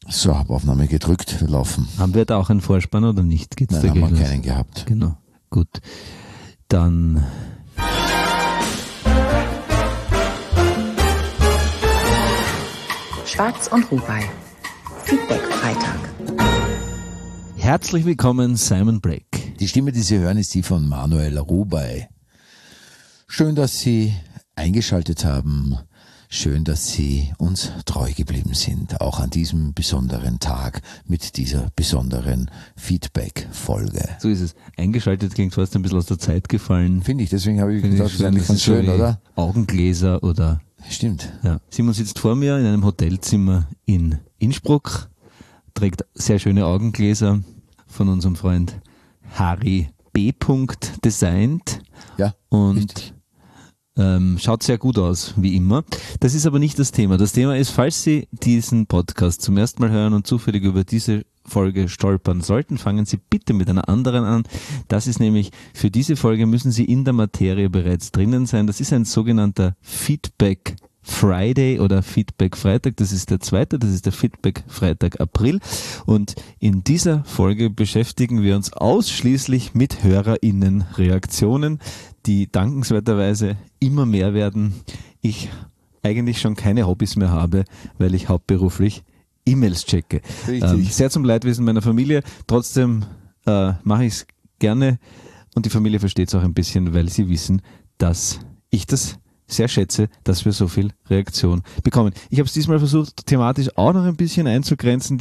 So, habe Aufnahme gedrückt, wir laufen. Haben wir da auch einen Vorspann oder nicht? Nein, haben wir keinen gehabt. Genau, gut. Dann... Schwarz und Rubai. Feedback-Freitag. Herzlich willkommen, Simon Break. Die Stimme, die Sie hören, ist die von Manuel Rubai. Schön, dass Sie eingeschaltet haben. Schön, dass Sie uns treu geblieben sind, auch an diesem besonderen Tag mit dieser besonderen Feedback-Folge. So ist es. Eingeschaltet klingt fast ein bisschen aus der Zeit gefallen. Finde ich, deswegen habe ich gedacht, das ist eigentlich ganz schön, oder? Augengläser oder... Stimmt. Ja. Simon sitzt vor mir in einem Hotelzimmer in Innsbruck, trägt sehr schöne Augengläser von unserem Freund Harry B. designt. Ja, und richtig. Schaut sehr gut aus, wie immer. Das ist aber nicht das Thema. Das Thema ist, falls Sie diesen Podcast zum ersten Mal hören und zufällig über diese Folge stolpern sollten, fangen Sie bitte mit einer anderen an. Das ist nämlich, für diese Folge müssen Sie in der Materie bereits drinnen sein. Das ist ein sogenannter Feedback Friday oder Feedback Freitag. Das ist der zweite, das ist der Feedback Freitag April. Und in dieser Folge beschäftigen wir uns ausschließlich mit HörerInnen-Reaktionen, die dankenswerterweise immer mehr werden. Ich eigentlich schon keine Hobbys mehr habe, weil ich hauptberuflich E-Mails checke. Sehr zum Leidwesen meiner Familie. Trotzdem mache ich es gerne und die Familie versteht es auch ein bisschen, weil sie wissen, dass ich das sehr schätze, dass wir so viel Reaktion bekommen. Ich habe es diesmal versucht, thematisch auch noch ein bisschen einzugrenzen.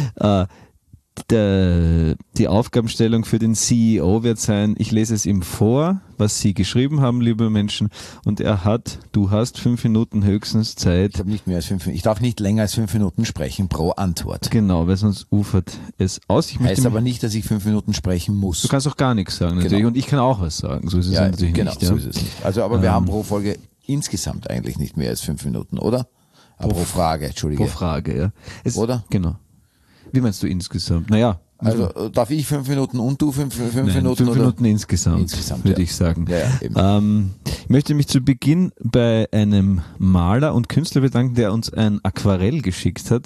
Die Aufgabenstellung für den CEO wird sein, ich lese es ihm vor, was Sie geschrieben haben, liebe Menschen, und du hast 5 Minuten höchstens Zeit. Ich habe nicht mehr als 5 Minuten. Ich darf nicht länger als 5 Minuten sprechen pro Antwort. Genau, weil sonst ufert es aus. Heißt aber nicht, dass ich 5 Minuten sprechen muss. Du kannst auch gar nichts sagen, natürlich, und ich kann auch was sagen. So ist es natürlich genau, nicht. Ja. So ist es nicht. Also, aber wir haben pro Folge insgesamt eigentlich nicht mehr als 5 Minuten, oder? Pro Frage, Entschuldige. Pro Frage, ja. Oder? Genau. Wie meinst du insgesamt? Naja. Also darf ich 5 Minuten und du 5 Minuten? 5 Minuten insgesamt würde ich sagen. Ja, ich möchte mich zu Beginn bei einem Maler und Künstler bedanken, der uns ein Aquarell geschickt hat.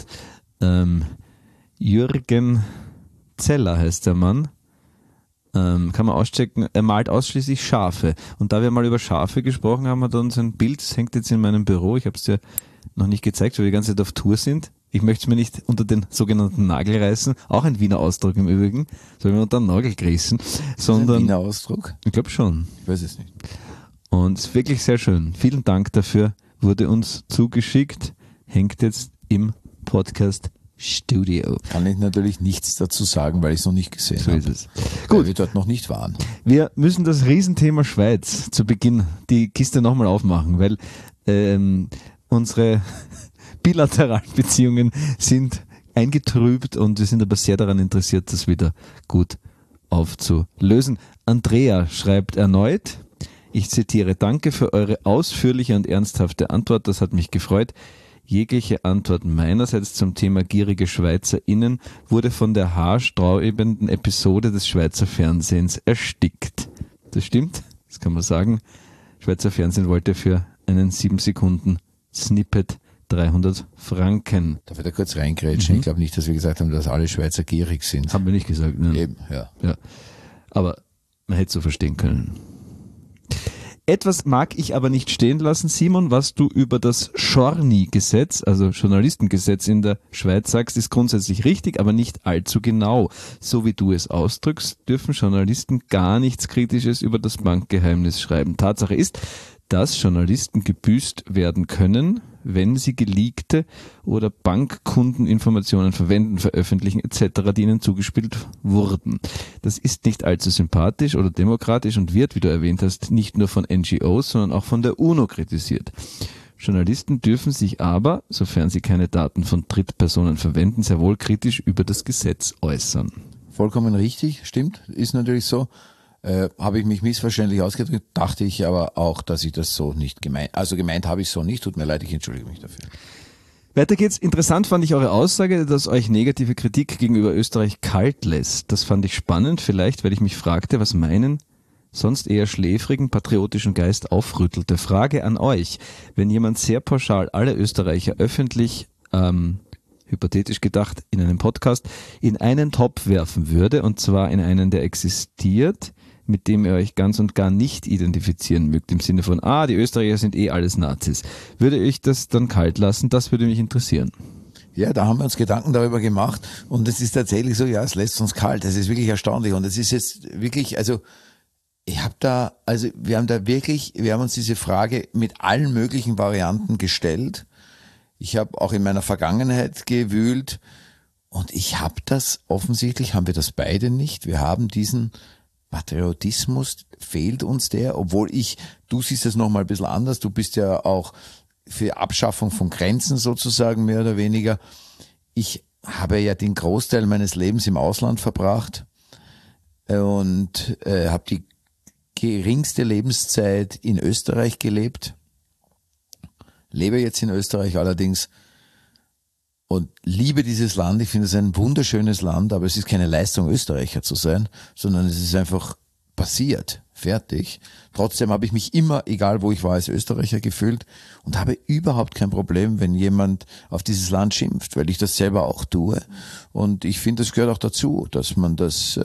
Jürgen Zeller heißt der Mann. Kann man auschecken. Er malt ausschließlich Schafe. Und da wir mal über Schafe gesprochen haben, hat er uns ein Bild, das hängt jetzt in meinem Büro. Ich habe es dir noch nicht gezeigt, weil wir die ganze Zeit auf Tour sind. Ich möchte es mir nicht unter den sogenannten Nagel reißen, auch ein Wiener Ausdruck im Übrigen, soll mir unter den Nagel gerissen, sondern... Ein Wiener Ausdruck? Ich glaube schon. Ich weiß es nicht. Und es ist wirklich sehr schön. Vielen Dank dafür, wurde uns zugeschickt, hängt jetzt im Podcast Studio. Kann ich natürlich nichts dazu sagen, weil ich es noch nicht gesehen habe. So ist es. Gut. Weil wir dort noch nicht waren. Wir müssen das Riesenthema Schweiz zu Beginn die Kiste nochmal aufmachen, weil unsere bilateralen Beziehungen sind eingetrübt und wir sind aber sehr daran interessiert, das wieder gut aufzulösen. Andrea schreibt erneut, ich zitiere, danke für eure ausführliche und ernsthafte Antwort, das hat mich gefreut. Jegliche Antwort meinerseits zum Thema gierige SchweizerInnen wurde von der haarsträubenden Episode des Schweizer Fernsehens erstickt. Das stimmt, das kann man sagen. Schweizer Fernsehen wollte für einen 7 Sekunden Snippet 300 Franken. Darf ich da kurz reingrätschen? Ich glaube nicht, dass wir gesagt haben, dass alle Schweizer gierig sind. Haben wir nicht gesagt. Ne? Eben, ja. Aber man hätte so verstehen können. Etwas mag ich aber nicht stehen lassen, Simon, was du über das Schorni-Gesetz, also Journalistengesetz in der Schweiz sagst, ist grundsätzlich richtig, aber nicht allzu genau. So wie du es ausdrückst, dürfen Journalisten gar nichts Kritisches über das Bankgeheimnis schreiben. Tatsache ist, dass Journalisten gebüßt werden können, wenn sie geleakte oder Bankkundeninformationen verwenden, veröffentlichen etc., die ihnen zugespielt wurden. Das ist nicht allzu sympathisch oder demokratisch und wird, wie du erwähnt hast, nicht nur von NGOs, sondern auch von der UNO kritisiert. Journalisten dürfen sich aber, sofern sie keine Daten von Drittpersonen verwenden, sehr wohl kritisch über das Gesetz äußern. Vollkommen richtig, stimmt, ist natürlich so. Habe ich mich missverständlich ausgedrückt, dachte ich aber auch, dass ich das so nicht gemeint, also gemeint habe ich so nicht, tut mir leid, ich entschuldige mich dafür. Weiter geht's. Interessant fand ich eure Aussage, dass euch negative Kritik gegenüber Österreich kalt lässt. Das fand ich spannend, vielleicht, weil ich mich fragte, was meinen sonst eher schläfrigen, patriotischen Geist aufrüttelte. Frage an euch, wenn jemand sehr pauschal alle Österreicher öffentlich hypothetisch gedacht, in einem Podcast, in einen Topf werfen würde, und zwar in einen, der existiert, mit dem ihr euch ganz und gar nicht identifizieren mögt, im Sinne von, die Österreicher sind alles Nazis. Würde ich das dann kalt lassen? Das würde mich interessieren. Ja, da haben wir uns Gedanken darüber gemacht und es ist tatsächlich so, ja, es lässt uns kalt. Das ist wirklich erstaunlich und es ist jetzt wirklich, also wir haben uns diese Frage mit allen möglichen Varianten gestellt. Ich habe auch in meiner Vergangenheit gewühlt und offensichtlich haben wir das beide nicht. Wir haben diesen Patriotismus, fehlt uns der, obwohl du siehst es nochmal ein bisschen anders, du bist ja auch für Abschaffung von Grenzen sozusagen mehr oder weniger. Ich habe ja den Großteil meines Lebens im Ausland verbracht und habe die geringste Lebenszeit in Österreich gelebt. Lebe jetzt in Österreich allerdings und liebe dieses Land. Ich finde es ein wunderschönes Land, aber es ist keine Leistung, Österreicher zu sein, sondern es ist einfach passiert. Fertig. Trotzdem habe ich mich immer, egal wo ich war, als Österreicher gefühlt und habe überhaupt kein Problem, wenn jemand auf dieses Land schimpft, weil ich das selber auch tue. Und ich finde, das gehört auch dazu, dass man das,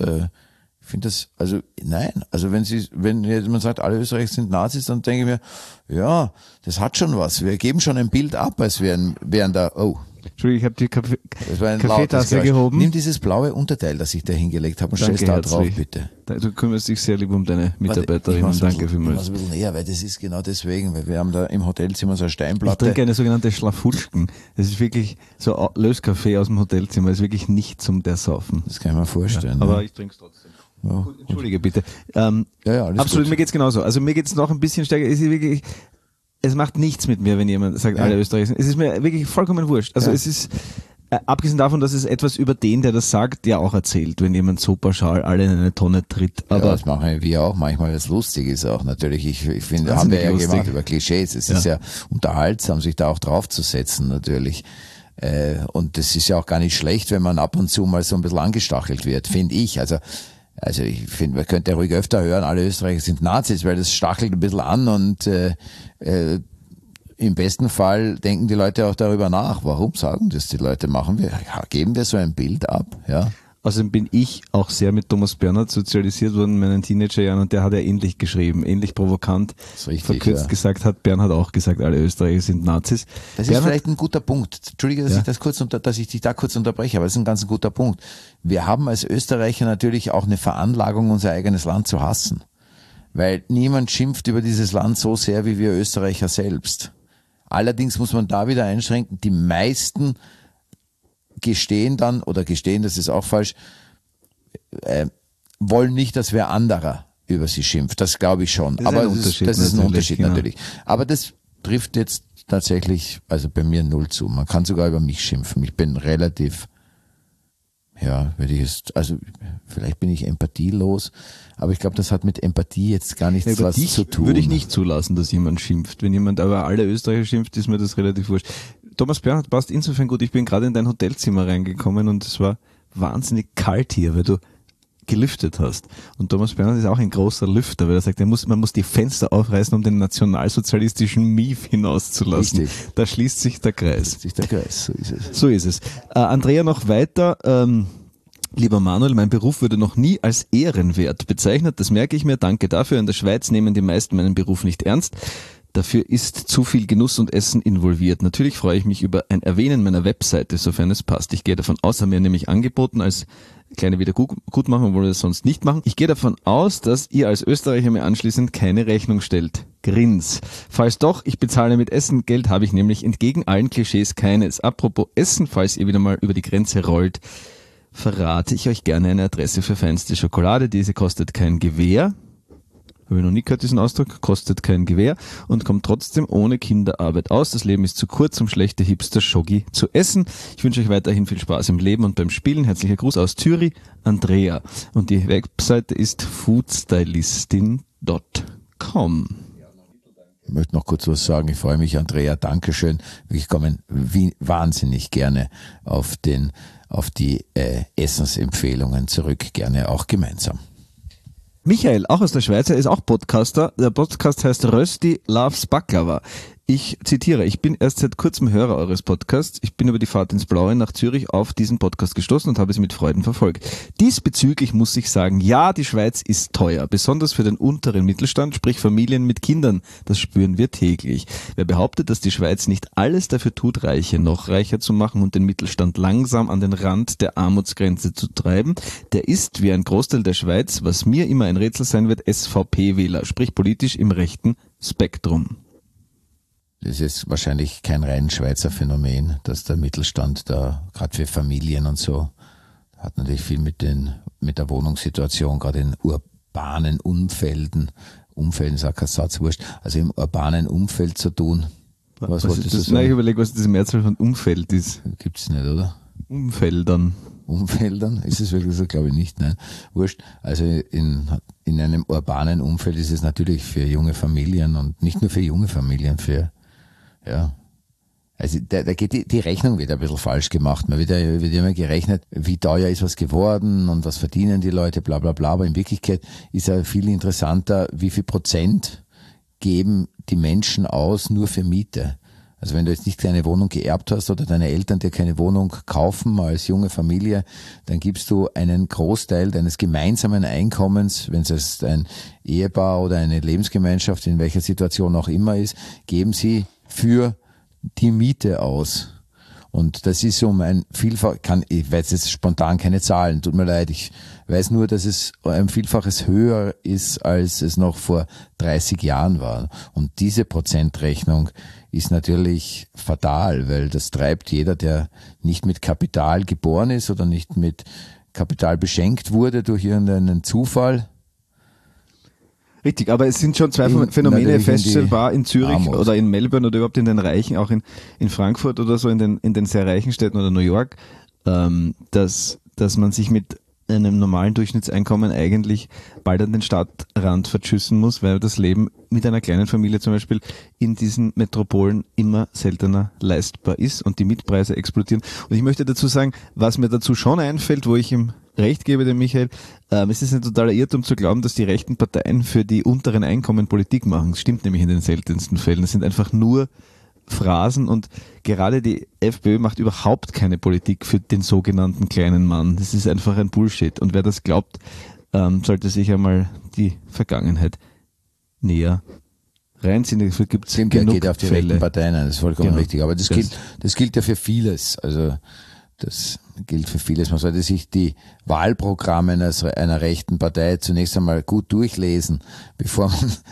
wenn jemand sagt, alle Österreicher sind Nazis, dann denke ich mir, ja, das hat schon was. Wir geben schon ein Bild ab, als wären da, Entschuldigung, ich habe die Kaffeetasse Geräusch. gehoben. Nimm dieses blaue Unterteil, das ich da hingelegt habe und stell es da drauf, bitte. Du kümmerst dich sehr lieb um deine Mitarbeiterinnen. Danke vielmals. Ich ein bisschen näher, weil das ist genau deswegen, weil wir haben da im Hotelzimmer so eine Ich Steinplatte. trinke eine sogenannte Schlafutschken. Das ist wirklich so Löskaffee aus dem Hotelzimmer. Das ist wirklich nicht zum Saufen. Das kann ich mir vorstellen. Ja, aber ja. ich trinke es trotzdem. Ja. Gut, entschuldige bitte. Alles absolut, gut. mir geht's genauso. Also mir geht's noch ein bisschen stärker. Es macht nichts mit mir, wenn jemand sagt, alle Österreicher sind. Es ist mir wirklich vollkommen wurscht. Also es ist, abgesehen davon, dass es etwas über den, der das sagt, ja auch erzählt, wenn jemand so pauschal alle in eine Tonne tritt. Aber das machen wir auch manchmal. Das lustig ist auch natürlich. Ich finde, haben wir ja gemacht über Klischees. Es ist ja unterhaltsam, sich da auch draufzusetzen natürlich. Und das ist ja auch gar nicht schlecht, wenn man ab und zu mal so ein bisschen angestachelt wird, finde ich. Also ich finde, man könnte ja ruhig öfter hören, alle Österreicher sind Nazis, weil das stachelt ein bisschen an und im besten Fall denken die Leute auch darüber nach. Warum sagen das die Leute? Geben wir so ein Bild ab? Ja. Außerdem bin ich auch sehr mit Thomas Bernhard sozialisiert worden in meinen Teenagerjahren und der hat ja ähnlich geschrieben, ähnlich provokant. Das ist richtig, verkürzt gesagt hat Bernhard auch gesagt, alle Österreicher sind Nazis. Das Bernhard, ist vielleicht ein guter Punkt. Entschuldige, dass ich dich da kurz unterbreche, aber das ist ein ganz guter Punkt. Wir haben als Österreicher natürlich auch eine Veranlagung, unser eigenes Land zu hassen. Weil niemand schimpft über dieses Land so sehr wie wir Österreicher selbst. Allerdings muss man da wieder einschränken, die meisten gestehen, das ist auch falsch, wollen nicht, dass wer anderer über sie schimpft. Das glaube ich schon. Aber das ist ein Unterschied natürlich. Aber das trifft jetzt tatsächlich, also bei mir null zu. Man kann sogar über mich schimpfen. Ich bin relativ, vielleicht bin ich empathielos, aber ich glaube, das hat mit Empathie jetzt gar nichts was zu tun. Würde ich nicht zulassen, dass jemand schimpft. Wenn jemand aber alle Österreicher schimpft, ist mir das relativ wurscht. Thomas Bernhard passt insofern gut. Ich bin gerade in dein Hotelzimmer reingekommen und es war wahnsinnig kalt hier, weil du gelüftet hast. Und Thomas Bernhard ist auch ein großer Lüfter, weil er sagt, man muss die Fenster aufreißen, um den nationalsozialistischen Mief hinauszulassen. Richtig. Da schließt sich der Kreis. So ist es. So ist es. Andrea, noch weiter. Lieber Manuel, mein Beruf wurde noch nie als ehrenwert bezeichnet. Das merke ich mir. Danke dafür. In der Schweiz nehmen die meisten meinen Beruf nicht ernst. Dafür ist zu viel Genuss und Essen involviert. Natürlich freue ich mich über ein Erwähnen meiner Webseite, sofern es passt. Ich gehe davon aus, haben mir nämlich angeboten als kleine Wiedergutmachung, obwohl wir das sonst nicht machen. Ich gehe davon aus, dass ihr als Österreicher mir anschließend keine Rechnung stellt. Grins. Falls doch, ich bezahle mit Essen. Geld habe ich nämlich entgegen allen Klischees keines. Apropos Essen, falls ihr wieder mal über die Grenze rollt, verrate ich euch gerne eine Adresse für feinste Schokolade. Diese kostet kein Gewehr. Habe ich noch nie gehört, diesen Ausdruck. Kostet kein Gewehr und kommt trotzdem ohne Kinderarbeit aus. Das Leben ist zu kurz, um schlechte Hipster-Schogi zu essen. Ich wünsche euch weiterhin viel Spaß im Leben und beim Spielen. Herzlicher Gruß aus Zürich, Andrea. Und die Webseite ist foodstylistin.com. Ich möchte noch kurz was sagen. Ich freue mich, Andrea. Dankeschön. Ich komme wahnsinnig gerne auf die Essensempfehlungen zurück. Gerne auch gemeinsam. Michael, auch aus der Schweiz, er ist auch Podcaster. Der Podcast heißt Rösti Loves Baklava. Ich zitiere, ich bin erst seit kurzem Hörer eures Podcasts. Ich bin über die Fahrt ins Blaue nach Zürich auf diesen Podcast gestoßen und habe es mit Freuden verfolgt. Diesbezüglich muss ich sagen, ja, die Schweiz ist teuer, besonders für den unteren Mittelstand, sprich Familien mit Kindern. Das spüren wir täglich. Wer behauptet, dass die Schweiz nicht alles dafür tut, Reiche noch reicher zu machen und den Mittelstand langsam an den Rand der Armutsgrenze zu treiben, der ist wie ein Großteil der Schweiz, was mir immer ein Rätsel sein wird, SVP-Wähler, sprich politisch im rechten Spektrum. Das ist wahrscheinlich kein rein Schweizer Phänomen, dass der Mittelstand da, gerade für Familien und so, hat natürlich viel mit der Wohnungssituation, gerade in urbanen Umfelden sag kein Satz, wurscht, also im urbanen Umfeld zu tun. Was wolltest du sagen? Nein, ich überlege, was das Mehrzahl von Umfeld ist. Gibt's nicht, oder? Umfeldern. Ist es wirklich so? Glaube ich nicht, nein. Wurscht. Also in einem urbanen Umfeld ist es natürlich für junge Familien und nicht nur für junge Familien, also da geht die Rechnung wird ein bisschen falsch gemacht. Man wird immer gerechnet, wie teuer ist was geworden und was verdienen die Leute, bla bla bla. Aber in Wirklichkeit ist ja viel interessanter, wie viel Prozent geben die Menschen aus nur für Miete. Also wenn du jetzt nicht keine Wohnung geerbt hast oder deine Eltern dir keine Wohnung kaufen als junge Familie, dann gibst du einen Großteil deines gemeinsamen Einkommens, wenn es jetzt ein Ehepaar oder eine Lebensgemeinschaft in welcher Situation auch immer ist, geben sie für die Miete aus. Und das ist um ein Vielfach, ich weiß jetzt spontan keine Zahlen, tut mir leid, ich weiß nur, dass es ein Vielfaches höher ist, als es noch vor 30 Jahren war. Und diese Prozentrechnung ist natürlich fatal, weil das treibt jeder, der nicht mit Kapital geboren ist oder nicht mit Kapital beschenkt wurde durch irgendeinen Zufall. Richtig, aber es sind schon zwei Phänomene feststellbar in Zürich Armut. Oder in Melbourne oder überhaupt in den Reichen, auch in Frankfurt oder so, in den sehr reichen Städten oder New York, dass man sich mit einem normalen Durchschnittseinkommen eigentlich bald an den Stadtrand verschüssen muss, weil das Leben mit einer kleinen Familie zum Beispiel in diesen Metropolen immer seltener leistbar ist und die Mietpreise explodieren. Und ich möchte dazu sagen, was mir dazu schon einfällt, wo ich ihm recht gebe, dem Michael, es ist ein totaler Irrtum zu glauben, dass die rechten Parteien für die unteren Einkommen Politik machen. Das stimmt nämlich in den seltensten Fällen. Es sind einfach nur Phrasen und gerade die FPÖ macht überhaupt keine Politik für den sogenannten kleinen Mann. Das ist einfach ein Bullshit. Und wer das glaubt, sollte sich einmal die Vergangenheit näher reinziehen. Dafür gibt es genug geht auf die Fälle. rechten Parteien ein, das ist vollkommen Genau. richtig. Aber das gilt ja für vieles. Also das gilt für vieles. Man sollte sich die Wahlprogramme einer rechten Partei zunächst einmal gut durchlesen, bevor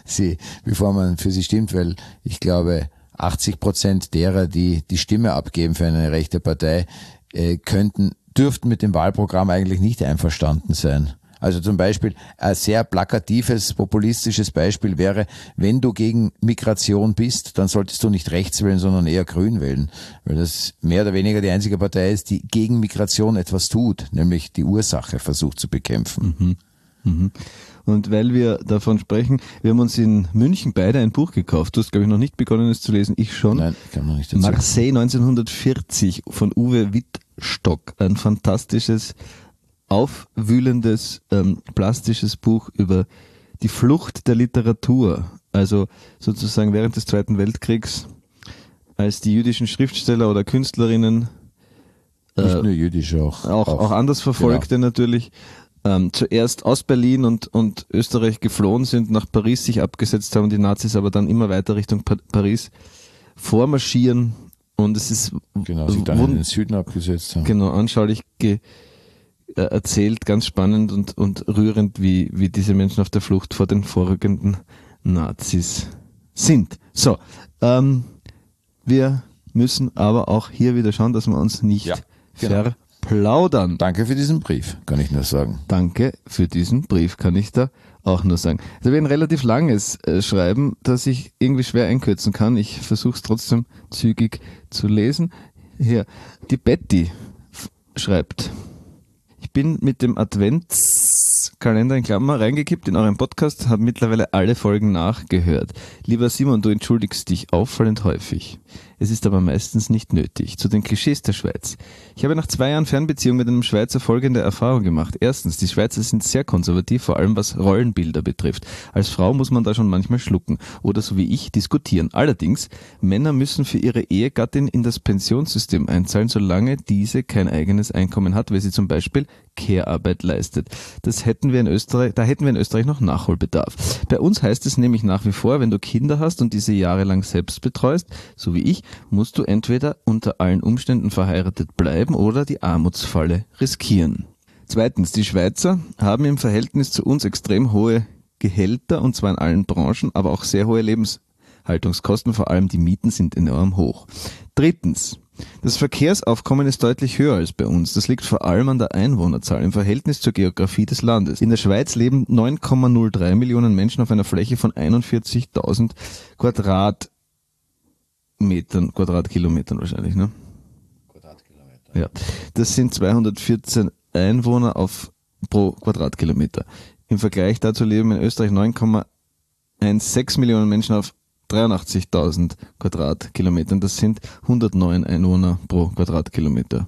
man für sie stimmt, weil ich glaube, 80% derer, die die Stimme abgeben für eine rechte Partei, dürften mit dem Wahlprogramm eigentlich nicht einverstanden sein. Also zum Beispiel ein sehr plakatives, populistisches Beispiel wäre, wenn du gegen Migration bist, dann solltest du nicht rechts wählen, sondern eher grün wählen, weil das mehr oder weniger die einzige Partei ist, die gegen Migration etwas tut, nämlich die Ursache versucht zu bekämpfen. Und weil wir davon sprechen, wir haben uns in München beide ein Buch gekauft. Du hast, glaube ich, noch nicht begonnen, es zu lesen. Ich schon. Nein, ich kann noch nicht dazu. Marseille 1940 von Uwe Wittstock. Ein fantastisches, aufwühlendes, plastisches Buch über die Flucht der Literatur. Also sozusagen während des Zweiten Weltkriegs, als die jüdischen Schriftsteller oder Künstlerinnen nicht nur jüdisch, auch anders Verfolgte natürlich, zuerst aus Berlin und Österreich geflohen sind, nach Paris sich abgesetzt haben, die Nazis aber dann immer weiter Richtung Paris vormarschieren und es ist sich dann in den Süden abgesetzt haben. Genau, anschaulich erzählt, ganz spannend und rührend, wie diese Menschen auf der Flucht vor den vorrückenden Nazis sind. So, wir müssen aber auch hier wieder schauen, dass wir uns nicht verplaudern. Danke für diesen Brief, kann ich nur sagen. Danke für diesen Brief, kann ich da auch nur sagen. Das wäre ein relativ langes Schreiben, das ich irgendwie schwer einkürzen kann. Ich versuche es trotzdem zügig zu lesen. Hier, die Betty schreibt: Ich bin mit dem Adventskalender in Klammer reingekippt in euren Podcast, habe mittlerweile alle Folgen nachgehört. Lieber Simon, du entschuldigst dich auffallend häufig. Es ist aber meistens nicht nötig. Zu den Klischees der Schweiz. Ich habe nach 2 Jahren Fernbeziehung mit einem Schweizer folgende Erfahrung gemacht. Erstens, die Schweizer sind sehr konservativ, vor allem was Rollenbilder betrifft. Als Frau muss man da schon manchmal schlucken oder so wie ich diskutieren. Allerdings, Männer müssen für ihre Ehegattin in das Pensionssystem einzahlen, solange diese kein eigenes Einkommen hat, weil sie zum Beispiel Care-Arbeit leistet. Da hätten wir in Österreich noch Nachholbedarf. Bei uns heißt es nämlich nach wie vor, wenn du Kinder hast und diese jahrelang selbst betreust, so wie ich, musst du entweder unter allen Umständen verheiratet bleiben oder die Armutsfalle riskieren. Zweitens, die Schweizer haben im Verhältnis zu uns extrem hohe Gehälter, und zwar in allen Branchen, aber auch sehr hohe Lebenshaltungskosten, vor allem die Mieten sind enorm hoch. Drittens, das Verkehrsaufkommen ist deutlich höher als bei uns. Das liegt vor allem an der Einwohnerzahl im Verhältnis zur Geografie des Landes. In der Schweiz leben 9,03 Millionen Menschen auf einer Fläche von 41.000 Quadratkilometern wahrscheinlich, ne? Quadratkilometer. Ja. Das sind 214 Einwohner pro Quadratkilometer. Im Vergleich dazu leben in Österreich 9,16 Millionen Menschen auf 83.000 Quadratkilometern. Das sind 109 Einwohner pro Quadratkilometer.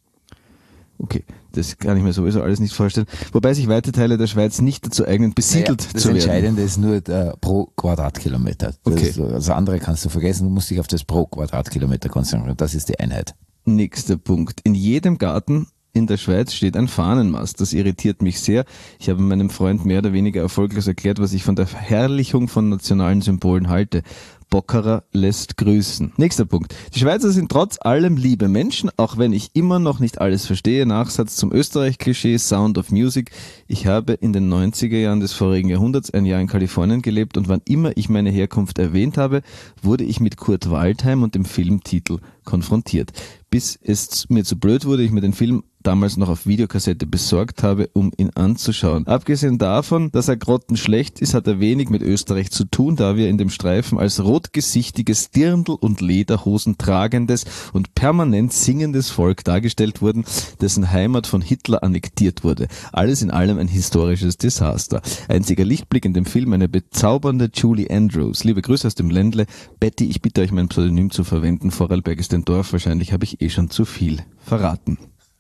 Okay, das kann ich mir sowieso alles nicht vorstellen. Wobei sich weite Teile der Schweiz nicht dazu eignen, besiedelt zu werden. Das Entscheidende ist nur pro Quadratkilometer. Okay. Das andere kannst du vergessen, du musst dich auf das pro Quadratkilometer konzentrieren. Das ist die Einheit. Nächster Punkt. In jedem Garten in der Schweiz steht ein Fahnenmast. Das irritiert mich sehr. Ich habe meinem Freund mehr oder weniger erfolglos erklärt, was ich von der Verherrlichung von nationalen Symbolen halte. Bockerer lässt grüßen. Nächster Punkt. Die Schweizer sind trotz allem liebe Menschen, auch wenn ich immer noch nicht alles verstehe. Nachsatz zum Österreich-Klischee Sound of Music. Ich habe in den 90er Jahren des vorigen Jahrhunderts ein Jahr in Kalifornien gelebt und wann immer ich meine Herkunft erwähnt habe, wurde ich mit Kurt Waldheim und dem Filmtitel konfrontiert. Bis es mir zu blöd wurde, ich mir den Film damals noch auf Videokassette besorgt habe, um ihn anzuschauen. Abgesehen davon, dass er grottenschlecht ist, hat er wenig mit Österreich zu tun, da wir in dem Streifen als rotgesichtiges, Dirndl- und Lederhosen tragendes und permanent singendes Volk dargestellt wurden, dessen Heimat von Hitler annektiert wurde. Alles in allem ein historisches Desaster. Einziger Lichtblick in dem Film eine bezaubernde Julie Andrews. Liebe Grüße aus dem Ländle. Betty, ich bitte euch, mein Pseudonym zu verwenden. Vorarlberg ist ein Dorf. Wahrscheinlich habe ich schon zu viel verraten.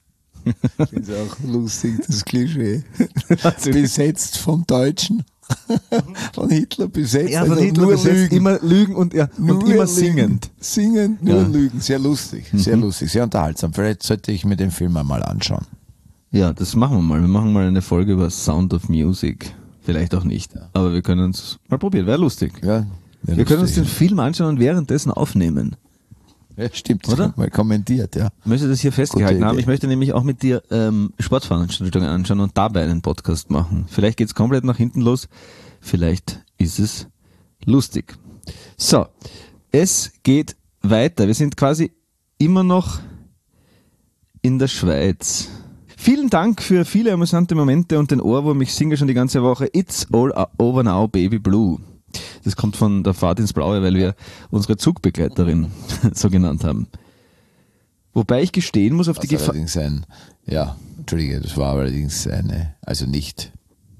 Ich finde es auch lustig, das Klischee. Besetzt vom Deutschen. Von Hitler besetzt. Ja, von Hitler nur besetzt, Lügen. Immer Lügen und immer singend. Singend, nur Lügen. Sehr lustig, sehr lustig, sehr unterhaltsam. Vielleicht sollte ich mir den Film einmal anschauen. Ja, das machen wir mal. Wir machen mal eine Folge über Sound of Music. Vielleicht auch nicht, aber wir können es mal probieren. Wäre lustig. Ja, wir können uns den Film anschauen und währenddessen aufnehmen. Ja, stimmt, oder? Mal kommentiert, ja. Ich möchte das hier festgehalten haben. Ich möchte nämlich auch mit dir Sportveranstaltungen anschauen und dabei einen Podcast machen. Vielleicht geht's komplett nach hinten los, vielleicht ist es lustig. So, es geht weiter. Wir sind quasi immer noch in der Schweiz. Vielen Dank für viele amüsante Momente und den Ohrwurm. Ich singe schon die ganze Woche It's All Over Now, Baby Blue. Das kommt von der Fahrt ins Blaue, weil wir unsere Zugbegleiterin so genannt haben. Wobei ich gestehen muss, auf die Gefahr... Entschuldige, das war allerdings ist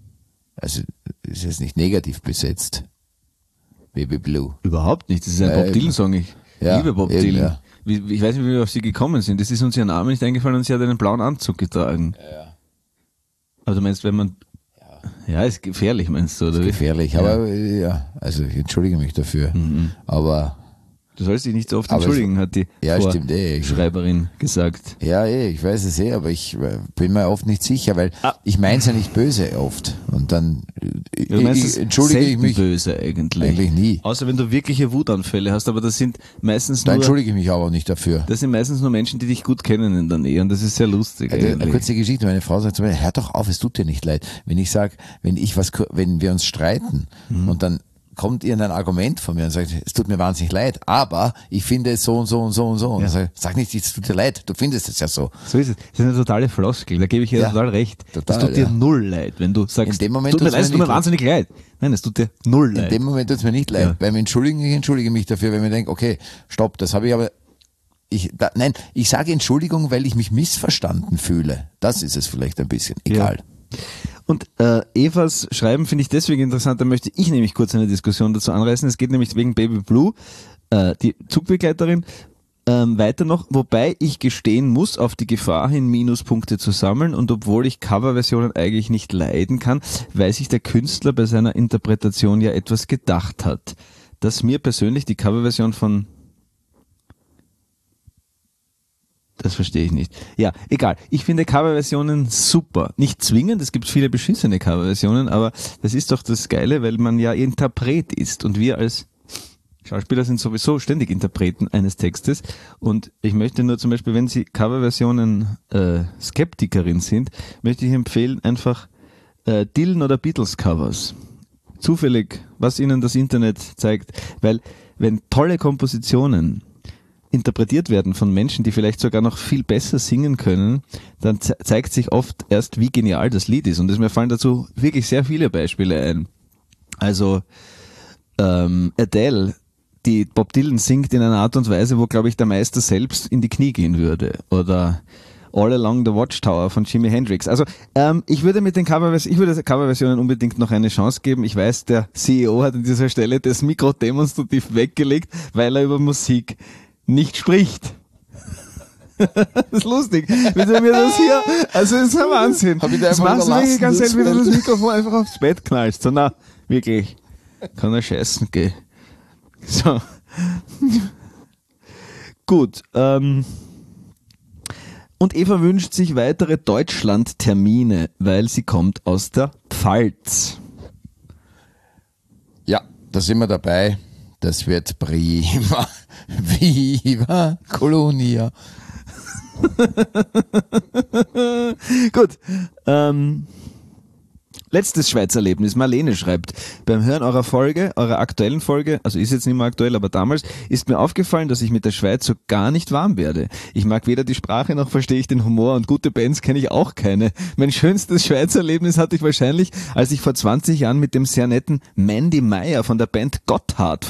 jetzt nicht negativ besetzt. Baby Blue. Überhaupt nicht, das ist ein Bob Dylan-Song. Ich liebe Bob Dylan. Ja. Ich weiß nicht, wie wir auf sie gekommen sind. Das ist uns ihr Name nicht eingefallen und sie hat einen blauen Anzug getragen. Ja. Aber du meinst, wenn man... Ja, ist gefährlich, meinst du, oder? Ist gefährlich, aber also ich entschuldige mich dafür. Aber du sollst dich nicht so oft entschuldigen, hat die Schreiberin gesagt. Ja, ich weiß es aber ich bin mir oft nicht sicher, weil ich meine es ja nicht böse oft. Und dann entschuldige ich mich. Böse eigentlich. Eigentlich nie. Außer wenn du wirkliche Wutanfälle hast, aber das sind meistens nur... Da entschuldige ich mich aber nicht dafür. Das sind meistens nur Menschen, die dich gut kennen in der Nähe und das ist sehr lustig. Eine kurze Geschichte, meine Frau sagt zu mir, hör doch auf, es tut dir nicht leid. Wenn wir uns streiten und dann kommt irgendein Argument von mir und sagt, es tut mir wahnsinnig leid, aber ich finde es so und so und so und so. Und sag nicht, es tut dir leid, du findest es ja so. So ist es. Das ist eine totale Floskel, da gebe ich dir total recht. Es tut dir null leid, wenn du sagst, in dem Moment tut mir wahnsinnig leid. Nein, es tut dir null leid. In dem Moment tut es mir nicht leid. Beim Entschuldigen, ich entschuldige mich dafür, wenn ich denke, okay, stopp, das habe ich aber... Ich sage Entschuldigung, weil ich mich missverstanden fühle. Das ist es vielleicht ein bisschen. Egal. Ja. Und Evas Schreiben finde ich deswegen interessant, da möchte ich nämlich kurz eine Diskussion dazu anreißen. Es geht nämlich wegen Baby Blue die Zugbegleiterin. Weiter noch, wobei ich gestehen muss, auf die Gefahr hin, Minuspunkte zu sammeln, und obwohl ich Coverversionen eigentlich nicht leiden kann, weil sich der Künstler bei seiner Interpretation ja etwas gedacht hat. Dass mir persönlich die Coverversion von... Das verstehe ich nicht. Ja, egal. Ich finde Coverversionen super. Nicht zwingend, es gibt viele beschissene Coverversionen, aber das ist doch das Geile, weil man ja Interpret ist, und wir als Schauspieler sind sowieso ständig Interpreten eines Textes, und ich möchte nur zum Beispiel, wenn Sie Coverversionen Skeptikerin sind, möchte ich empfehlen einfach Dylan oder Beatles Covers. Zufällig, was Ihnen das Internet zeigt, weil wenn tolle Kompositionen interpretiert werden von Menschen, die vielleicht sogar noch viel besser singen können, dann zeigt sich oft erst, wie genial das Lied ist, und mir fallen dazu wirklich sehr viele Beispiele ein. Also Adele, die Bob Dylan singt in einer Art und Weise, wo, glaube ich, der Meister selbst in die Knie gehen würde. Oder All Along the Watchtower von Jimi Hendrix. Also ich würde Coverversionen unbedingt noch eine Chance geben. Ich weiß, der CEO hat an dieser Stelle das Mikro demonstrativ weggelegt, weil er über Musik nicht spricht. Das ist lustig, wie du mir das hier, also das ist ein Wahnsinn. Das machst du wirklich ganz selten, wie du das Mikrofon einfach aufs Bett knallst. So, na, wirklich, kann er scheißen gehen. So. Gut. Und Eva wünscht sich weitere Deutschland-Termine, weil sie kommt aus der Pfalz. Ja, da sind wir dabei. Das wird prima. Viva Colonia. Gut. Letztes Schweizerlebnis. Marlene schreibt, beim Hören eurer aktuellen Folge, also ist jetzt nicht mehr aktuell, aber damals, ist mir aufgefallen, dass ich mit der Schweiz so gar nicht warm werde. Ich mag weder die Sprache noch verstehe ich den Humor, und gute Bands kenne ich auch keine. Mein schönstes Schweizerlebnis hatte ich wahrscheinlich, als ich vor 20 Jahren mit dem sehr netten Mandy Meyer von der Band Gotthard,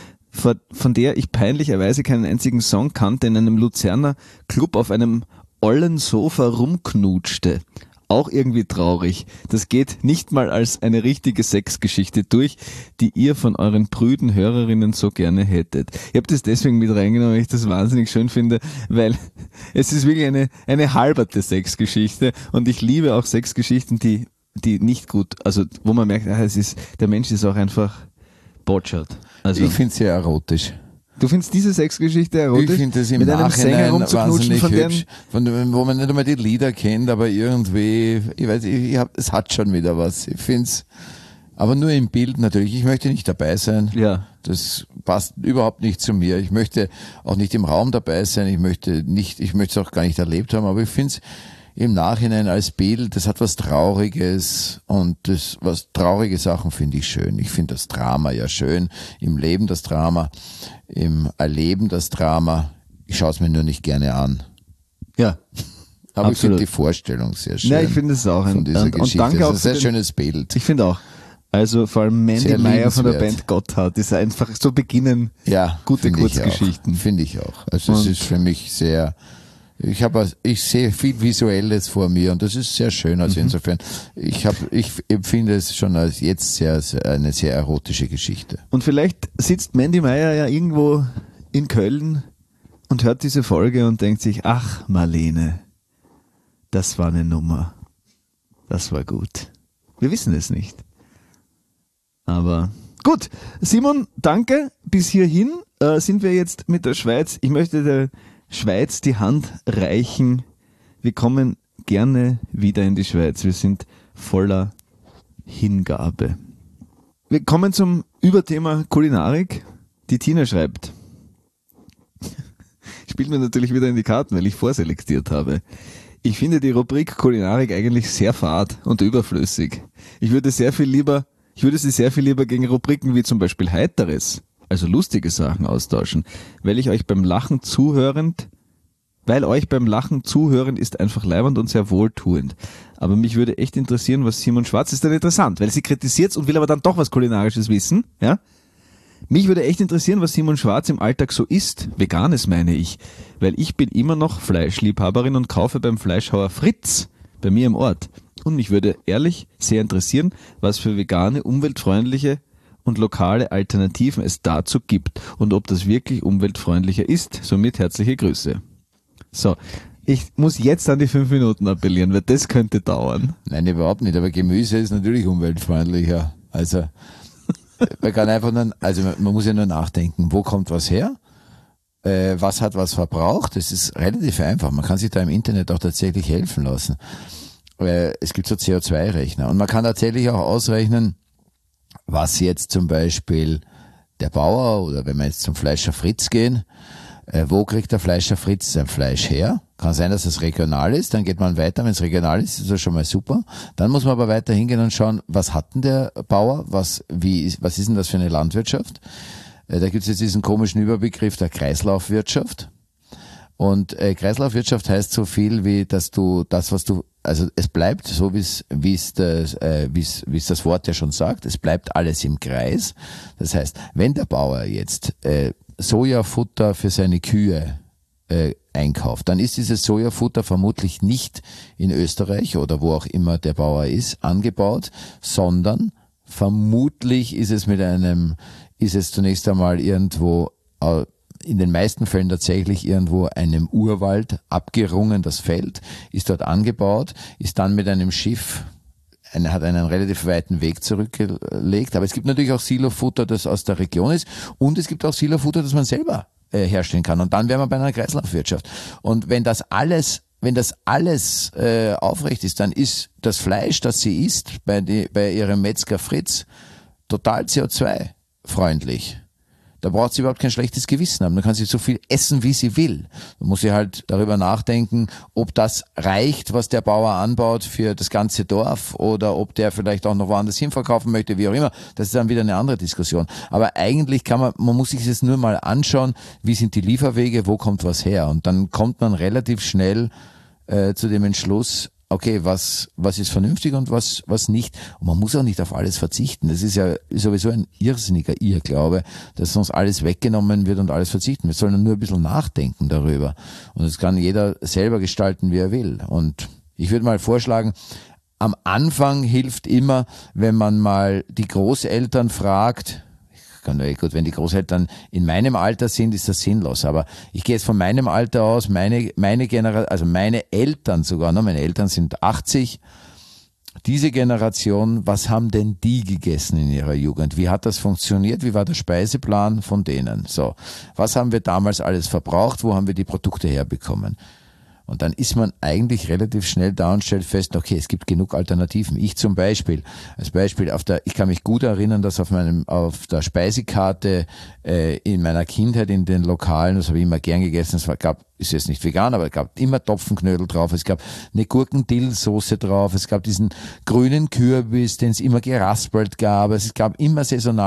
von der ich peinlicherweise keinen einzigen Song kannte, in einem Luzerner Club auf einem ollen Sofa rumknutschte. Auch irgendwie traurig. Das geht nicht mal als eine richtige Sexgeschichte durch, die ihr von euren prüden Hörerinnen so gerne hättet. Ich habe das deswegen mit reingenommen, weil ich das wahnsinnig schön finde, weil es ist wirklich eine halberte Sexgeschichte, und ich liebe auch Sexgeschichten, die nicht gut, also wo man merkt, der Mensch ist auch einfach botschert. Also, ich finde es sehr erotisch. Du findest diese Sexgeschichte erotisch? Ich finde das im mit einem Sänger Nachhinein rumzuknutschen, wahnsinnig hübsch, wo man nicht einmal die Lieder kennt, aber irgendwie, es hat schon wieder was. Ich finde es, aber nur im Bild natürlich. Ich möchte nicht dabei sein. Ja. Das passt überhaupt nicht zu mir. Ich möchte auch nicht im Raum dabei sein. Ich möchte es auch gar nicht erlebt haben, aber ich finde es im Nachhinein als Bild, das hat was Trauriges, und traurige Sachen finde ich schön. Ich finde das Drama ja schön, im Leben das Drama, im Erleben das Drama. Ich schaue es mir nur nicht gerne an. Ja. Aber ich finde die Vorstellung sehr schön. Ja, ich finde es auch von dieser Geschichte. Und danke das auch ist ein sehr schönes Bild. Ich finde auch. Also vor allem Mandy Meyer von der Band Gotthard ist einfach so beginnen. Ja, gute Kurzgeschichten. Finde ich auch. Also es ist für mich sehr, ich sehe viel Visuelles vor mir, und das ist sehr schön. Also insofern, ich empfinde es schon als jetzt eine sehr erotische Geschichte. Und vielleicht sitzt Mandy Meyer ja irgendwo in Köln und hört diese Folge und denkt sich, ach Marlene, das war eine Nummer. Das war gut. Wir wissen es nicht. Aber gut, Simon, danke. Bis hierhin sind wir jetzt mit der Schweiz. Ich möchte der Schweiz die Hand reichen. Wir kommen gerne wieder in die Schweiz. Wir sind voller Hingabe. Wir kommen zum Überthema Kulinarik. Die Tina schreibt. Spielt mir natürlich wieder in die Karten, weil ich vorselektiert habe. Ich finde die Rubrik Kulinarik eigentlich sehr fad und überflüssig. Ich würde sie sehr viel lieber gegen Rubriken wie zum Beispiel Heiteres, also lustige Sachen, austauschen, weil euch beim Lachen zuhören ist einfach leibernd und sehr wohltuend. Aber mich würde echt interessieren, was Simon Schwarz ist dann interessant, weil sie kritisiert und will aber dann doch was Kulinarisches wissen, ja? Mich würde echt interessieren, was Simon Schwarz im Alltag so isst. Veganes meine ich, weil ich bin immer noch Fleischliebhaberin und kaufe beim Fleischhauer Fritz bei mir im Ort. Und mich würde ehrlich sehr interessieren, was für vegane, umweltfreundliche und lokale Alternativen es dazu gibt und ob das wirklich umweltfreundlicher ist. Somit herzliche Grüße. So, ich muss jetzt an die 5 Minuten appellieren, weil das könnte dauern. Nein, überhaupt nicht, aber Gemüse ist natürlich umweltfreundlicher. Also man kann einfach nur, also man muss ja nur nachdenken, wo kommt was her? Was hat was verbraucht? Das ist relativ einfach. Man kann sich da im Internet auch tatsächlich helfen lassen. Es gibt so CO2-Rechner und man kann tatsächlich auch ausrechnen, was jetzt zum Beispiel der Bauer oder wenn wir jetzt zum Fleischer Fritz gehen, wo kriegt der Fleischer Fritz sein Fleisch her? Kann sein, dass es regional ist, dann geht man weiter, wenn es regional ist das schon mal super. Dann muss man aber weiter hingehen und schauen, was hat denn der Bauer, was ist denn das für eine Landwirtschaft? Da gibt es jetzt diesen komischen Überbegriff der Kreislaufwirtschaft. Und Kreislaufwirtschaft heißt so viel wie, dass du das, was du, also es bleibt so, wie es das Wort ja schon sagt, es bleibt alles im Kreis. Das heißt, wenn der Bauer jetzt Sojafutter für seine Kühe einkauft, dann ist dieses Sojafutter vermutlich nicht in Österreich oder wo auch immer der Bauer ist, angebaut, sondern vermutlich ist es zunächst einmal irgendwo, in den meisten Fällen tatsächlich irgendwo einem Urwald abgerungen, das Feld, ist dort angebaut, ist dann mit einem Schiff, hat einen relativ weiten Weg zurückgelegt. Aber es gibt natürlich auch Silofutter, das aus der Region ist, und es gibt auch Silofutter, das man selber herstellen kann. Und dann wären wir bei einer Kreislaufwirtschaft. Und wenn das alles aufrecht ist, dann ist das Fleisch, das sie isst, bei ihrem Metzger Fritz, total CO2-freundlich. Da braucht sie überhaupt kein schlechtes Gewissen haben. Da kann sie so viel essen, wie sie will. Da muss sie halt darüber nachdenken, ob das reicht, was der Bauer anbaut für das ganze Dorf oder ob der vielleicht auch noch woanders hin verkaufen möchte, wie auch immer. Das ist dann wieder eine andere Diskussion. Aber eigentlich man muss sich das nur mal anschauen, wie sind die Lieferwege, wo kommt was her? Und dann kommt man relativ schnell zu dem Entschluss, okay, was ist vernünftig und was nicht. Und man muss auch nicht auf alles verzichten. Das ist ja sowieso ein irrsinniger Irrglaube, dass uns alles weggenommen wird und alles verzichten. Wir sollen nur ein bisschen nachdenken darüber. Und das kann jeder selber gestalten, wie er will. Und ich würde mal vorschlagen, am Anfang hilft immer, wenn man mal die Großeltern fragt. Gut, wenn die Großeltern in meinem Alter sind, ist das sinnlos. Aber ich gehe jetzt von meinem Alter aus, meine Generation, also meine Eltern sogar, meine Eltern sind 80. Diese Generation, was haben denn die gegessen in ihrer Jugend? Wie hat das funktioniert? Wie war der Speiseplan von denen? So, was haben wir damals alles verbraucht? Wo haben wir die Produkte herbekommen? Und dann ist man eigentlich relativ schnell da und stellt fest, okay, es gibt genug Alternativen. Ich zum Beispiel, ich kann mich gut erinnern, dass auf der Speisekarte in meiner Kindheit in den Lokalen, das habe ich immer gern gegessen, ist jetzt nicht vegan, aber es gab immer Topfenknödel drauf, es gab eine Gurken-Dill-Soße drauf, es gab diesen grünen Kürbis, den es immer geraspelt gab, es gab immer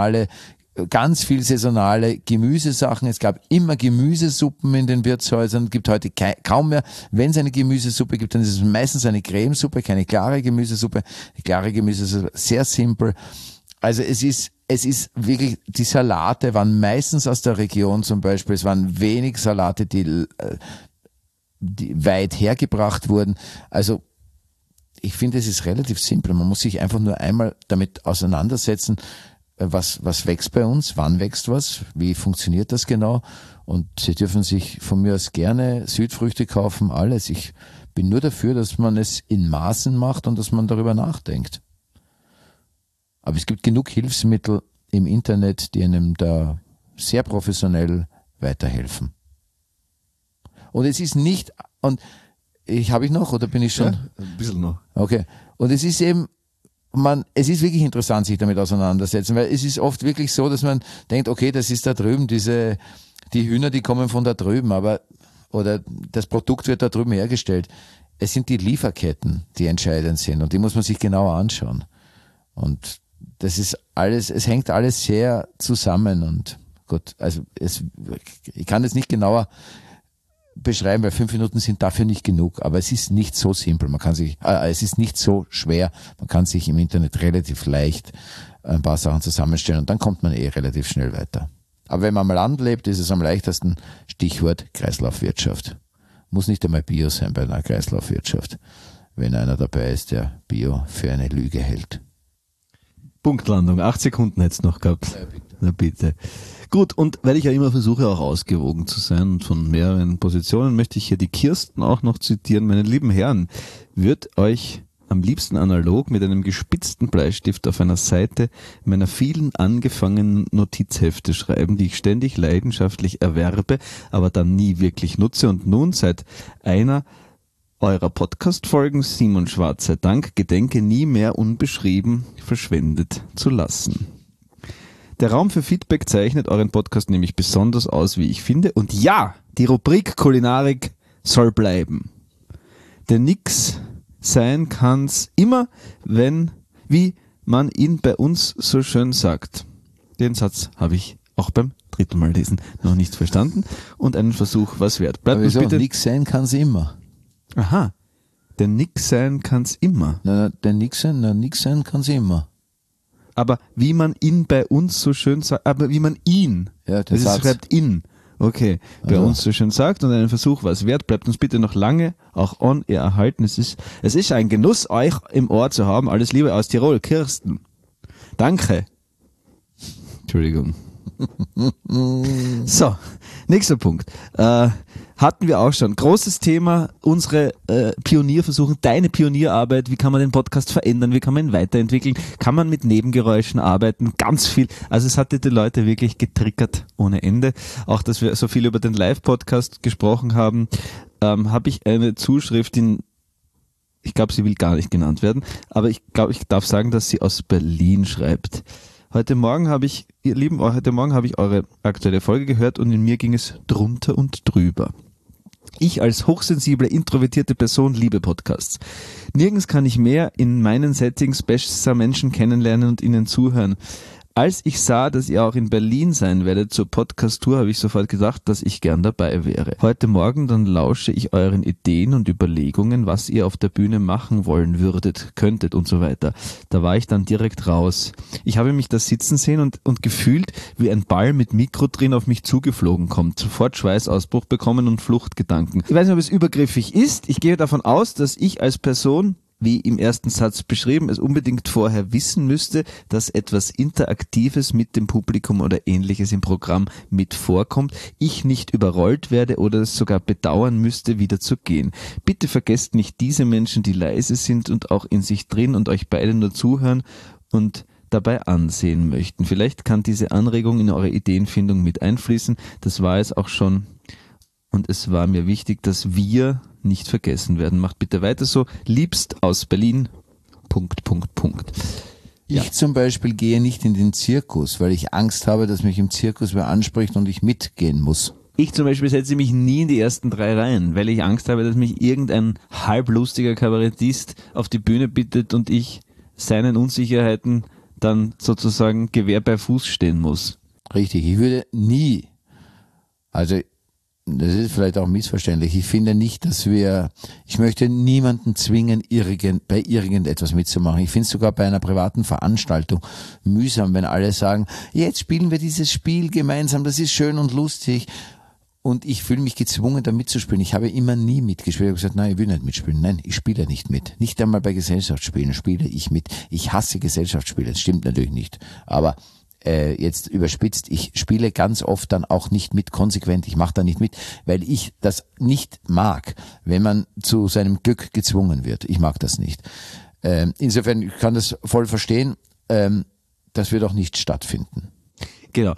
ganz viel saisonale Gemüsesachen. Es gab immer Gemüsesuppen in den Wirtshäusern. Gibt heute kaum mehr. Wenn es eine Gemüsesuppe gibt, dann ist es meistens eine Cremesuppe, keine klare Gemüsesuppe. Die klare Gemüsesuppe, sehr simpel. Also es ist wirklich, die Salate waren meistens aus der Region zum Beispiel. Es waren wenig Salate, die weit hergebracht wurden. Also ich finde, es ist relativ simpel. Man muss sich einfach nur einmal damit auseinandersetzen, was wächst bei uns, wann wächst was, wie funktioniert das genau, und Sie dürfen sich von mir aus gerne Südfrüchte kaufen, alles. Ich bin nur dafür, dass man es in Maßen macht und dass man darüber nachdenkt. Aber es gibt genug Hilfsmittel im Internet, die einem da sehr professionell weiterhelfen. Und es ist nicht, habe ich noch oder bin ich schon? Ja, ein bisschen noch. Okay. Und es ist eben, es ist wirklich interessant, sich damit auseinandersetzen, weil es ist oft wirklich so, dass man denkt, okay, das ist da drüben, die Hühner, die kommen von da drüben, oder das Produkt wird da drüben hergestellt. Es sind die Lieferketten, die entscheidend sind, und die muss man sich genauer anschauen. Und das ist alles, es hängt alles sehr zusammen, und gut, also ich kann es nicht genauer beschreiben, weil 5 Minuten sind dafür nicht genug, aber es ist nicht so simpel, es ist nicht so schwer, man kann sich im Internet relativ leicht ein paar Sachen zusammenstellen und dann kommt man relativ schnell weiter. Aber wenn man am Land lebt, ist es am leichtesten, Stichwort Kreislaufwirtschaft. Muss nicht einmal Bio sein bei einer Kreislaufwirtschaft, wenn einer dabei ist, der Bio für eine Lüge hält. Punktlandung, 8 Sekunden hättest du noch gehabt. Ja, bitte. Na bitte. Gut, und weil ich ja immer versuche, auch ausgewogen zu sein und von mehreren Positionen, möchte ich hier die Kirsten auch noch zitieren. Meine lieben Herren, wird euch am liebsten analog mit einem gespitzten Bleistift auf einer Seite meiner vielen angefangenen Notizhefte schreiben, die ich ständig leidenschaftlich erwerbe, aber dann nie wirklich nutze und nun seit einer eurer Podcast-Folgen, Simon Schwarz sei Dank, gedenke nie mehr unbeschrieben verschwendet zu lassen. Der Raum für Feedback zeichnet euren Podcast nämlich besonders aus, wie ich finde. Und ja, die Rubrik Kulinarik soll bleiben. Denn nix sein kann's immer, wie man ihn bei uns so schön sagt. Den Satz habe ich auch beim dritten Mal lesen noch nicht verstanden und einen Versuch was wert. Bleibt uns bitte. Nix sein kann's immer. Aha. Denn nix sein kann's immer. Denn nix sein kann's immer. Aber wie man ihn bei uns so schön sagt, aber wie man ihn, ja, das schreibt in, okay, bei uns so schön sagt und einen Versuch was wert, bleibt uns bitte noch lange auch on air erhalten. Es ist ein Genuss, euch im Ohr zu haben. Alles Liebe aus Tirol, Kirsten. Danke. Entschuldigung. So, nächster Punkt. Hatten wir auch schon. Großes Thema, unsere Pionierversuche, deine Pionierarbeit, wie kann man den Podcast verändern, wie kann man ihn weiterentwickeln, kann man mit Nebengeräuschen arbeiten, ganz viel. Also es hatte die Leute wirklich getriggert ohne Ende. Auch, dass wir so viel über den Live-Podcast gesprochen haben, habe ich eine Zuschrift ich glaube, sie will gar nicht genannt werden, aber ich glaube, ich darf sagen, dass sie aus Berlin schreibt. Heute Morgen habe ich eure aktuelle Folge gehört und in mir ging es drunter und drüber. Ich als hochsensible, introvertierte Person liebe Podcasts. Nirgends kann ich mehr in meinen Settings besser Menschen kennenlernen und ihnen zuhören. Als ich sah, dass ihr auch in Berlin sein werdet zur Podcast-Tour, habe ich sofort gedacht, dass ich gern dabei wäre. Heute Morgen dann lausche ich euren Ideen und Überlegungen, was ihr auf der Bühne machen wollen würdet, könntet und so weiter. Da war ich dann direkt raus. Ich habe mich da sitzen sehen und gefühlt, wie ein Ball mit Mikro drin auf mich zugeflogen kommt. Sofort Schweißausbruch bekommen und Fluchtgedanken. Ich weiß nicht, ob es übergriffig ist. Ich gehe davon aus, dass ich als Person, wie im ersten Satz beschrieben, es unbedingt vorher wissen müsste, dass etwas Interaktives mit dem Publikum oder Ähnliches im Programm mit vorkommt, ich nicht überrollt werde oder es sogar bedauern müsste, wieder zu gehen. Bitte vergesst nicht diese Menschen, die leise sind und auch in sich drin und euch beide nur zuhören und dabei ansehen möchten. Vielleicht kann diese Anregung in eure Ideenfindung mit einfließen. Das war es auch schon. Und es war mir wichtig, dass wir nicht vergessen werden. Macht bitte weiter so. Liebst aus Berlin. ... Ja. Ich zum Beispiel gehe nicht in den Zirkus, weil ich Angst habe, dass mich im Zirkus wer anspricht und ich mitgehen muss. Ich zum Beispiel setze mich nie in die ersten 3 Reihen, weil ich Angst habe, dass mich irgendein halblustiger Kabarettist auf die Bühne bittet und ich seinen Unsicherheiten dann sozusagen Gewehr bei Fuß stehen muss. Richtig, ich würde nie, also das ist vielleicht auch missverständlich, ich finde nicht, ich möchte niemanden zwingen, bei irgendetwas mitzumachen. Ich finde es sogar bei einer privaten Veranstaltung mühsam, wenn alle sagen, jetzt spielen wir dieses Spiel gemeinsam, das ist schön und lustig. Und ich fühle mich gezwungen, da mitzuspielen. Ich habe immer nie mitgespielt. Ich habe gesagt, nein, ich will nicht mitspielen. Nein, ich spiele nicht mit. Nicht einmal bei Gesellschaftsspielen spiele ich mit. Ich hasse Gesellschaftsspiele. Das stimmt natürlich nicht. Aber jetzt überspitzt, ich spiele ganz oft dann auch nicht mit, konsequent. Ich mache da nicht mit, weil ich das nicht mag, wenn man zu seinem Glück gezwungen wird. Ich mag das nicht. Insofern, ich kann das voll verstehen. Das wird auch nicht stattfinden. Genau.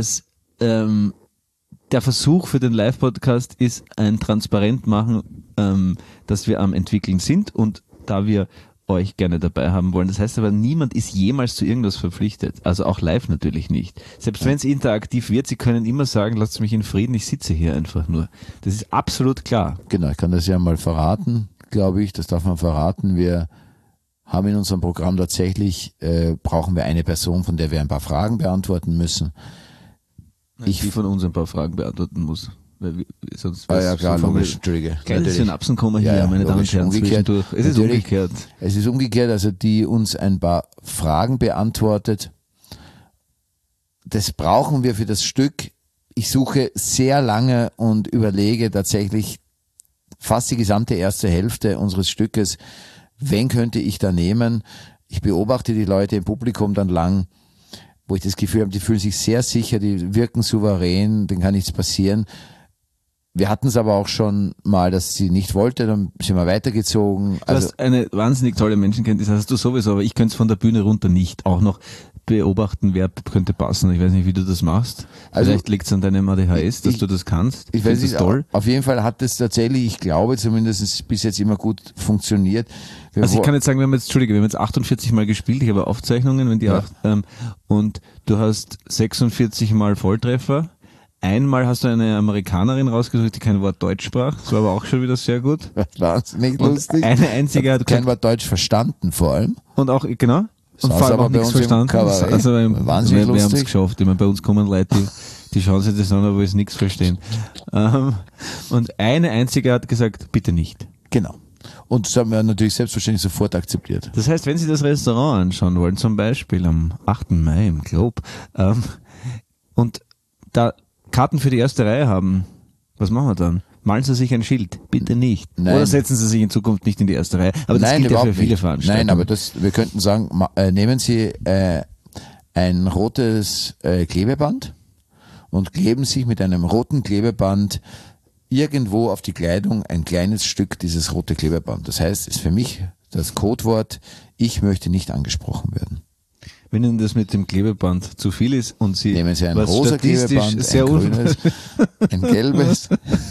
Der Versuch für den Live-Podcast ist ein transparent machen, dass wir am Entwickeln sind und da wir euch gerne dabei haben wollen. Das heißt aber, niemand ist jemals zu irgendwas verpflichtet. Also auch live natürlich nicht. Selbst wenn es interaktiv wird, Sie können immer sagen, lasst mich in Frieden, ich sitze hier einfach nur. Das ist absolut klar. Genau, ich kann das ja mal verraten, glaube ich. Das darf man verraten. Wir haben in unserem Programm tatsächlich, brauchen wir eine Person, von der wir ein paar Fragen beantworten müssen. Die von uns ein paar Fragen beantworten muss. Weil sonst ja klar, so logisch, Entschuldige. Kleine Synapsen kommen hier, meine Damen und Herren, zwischendurch. Es ist umgekehrt. Es ist umgekehrt, also die uns ein paar Fragen beantwortet. Das brauchen wir für das Stück. Ich suche sehr lange und überlege tatsächlich fast die gesamte erste Hälfte unseres Stückes, wen könnte ich da nehmen. ich beobachte die Leute im Publikum dann lang, wo ich das Gefühl habe, die fühlen sich sehr sicher, die wirken souverän, denen kann nichts passieren. Wir hatten es aber auch schon mal, dass sie nicht wollte, dann sind wir weitergezogen. Du hast eine wahnsinnig tolle Menschenkenntnis, hast du sowieso, aber ich könnte es von der Bühne runter nicht. Auch noch beobachten, wer könnte passen. Ich weiß nicht, wie du das machst. Vielleicht liegt es an deinem ADHS, dass du das kannst. Ich weiß nicht, toll. Auf jeden Fall hat das tatsächlich, ich glaube zumindest bis jetzt immer gut funktioniert. Also ich kann jetzt sagen, wir haben jetzt 48 Mal gespielt, ich habe Aufzeichnungen, und du hast 46 Mal Volltreffer. Einmal hast du eine Amerikanerin rausgesucht, die kein Wort Deutsch sprach. Das war aber auch schon wieder sehr gut. Wahnsinnig lustig. Eine einzige hat kein Wort Deutsch verstanden vor allem. Und auch, genau. Und vor allem auch nichts verstanden. Also wahnsinnig lustig. Wir haben es geschafft. Ich meine, bei uns kommen Leute, die schauen sich das an, aber es nichts verstehen. Und eine einzige hat gesagt, bitte nicht. Genau. Und das haben wir natürlich selbstverständlich sofort akzeptiert. Das heißt, wenn Sie das Restaurant anschauen wollen, zum Beispiel am 8. Mai im Globe, und da Karten für die erste Reihe haben, was machen wir dann? Malen Sie sich ein Schild, bitte nicht. Nein. Oder setzen Sie sich in Zukunft nicht in die erste Reihe. Aber das gilt ja für viele Veranstaltungen. Nein, aber wir könnten sagen, nehmen Sie ein rotes Klebeband und kleben sich mit einem roten Klebeband irgendwo auf die Kleidung ein kleines Stück dieses rote Klebeband. Das heißt, ist für mich das Codewort, ich möchte nicht angesprochen werden. Wenn Ihnen das mit dem Klebeband zu viel ist und Sie nehmen Sie ein rosa Klebeband, ein grünes, ein gelbes.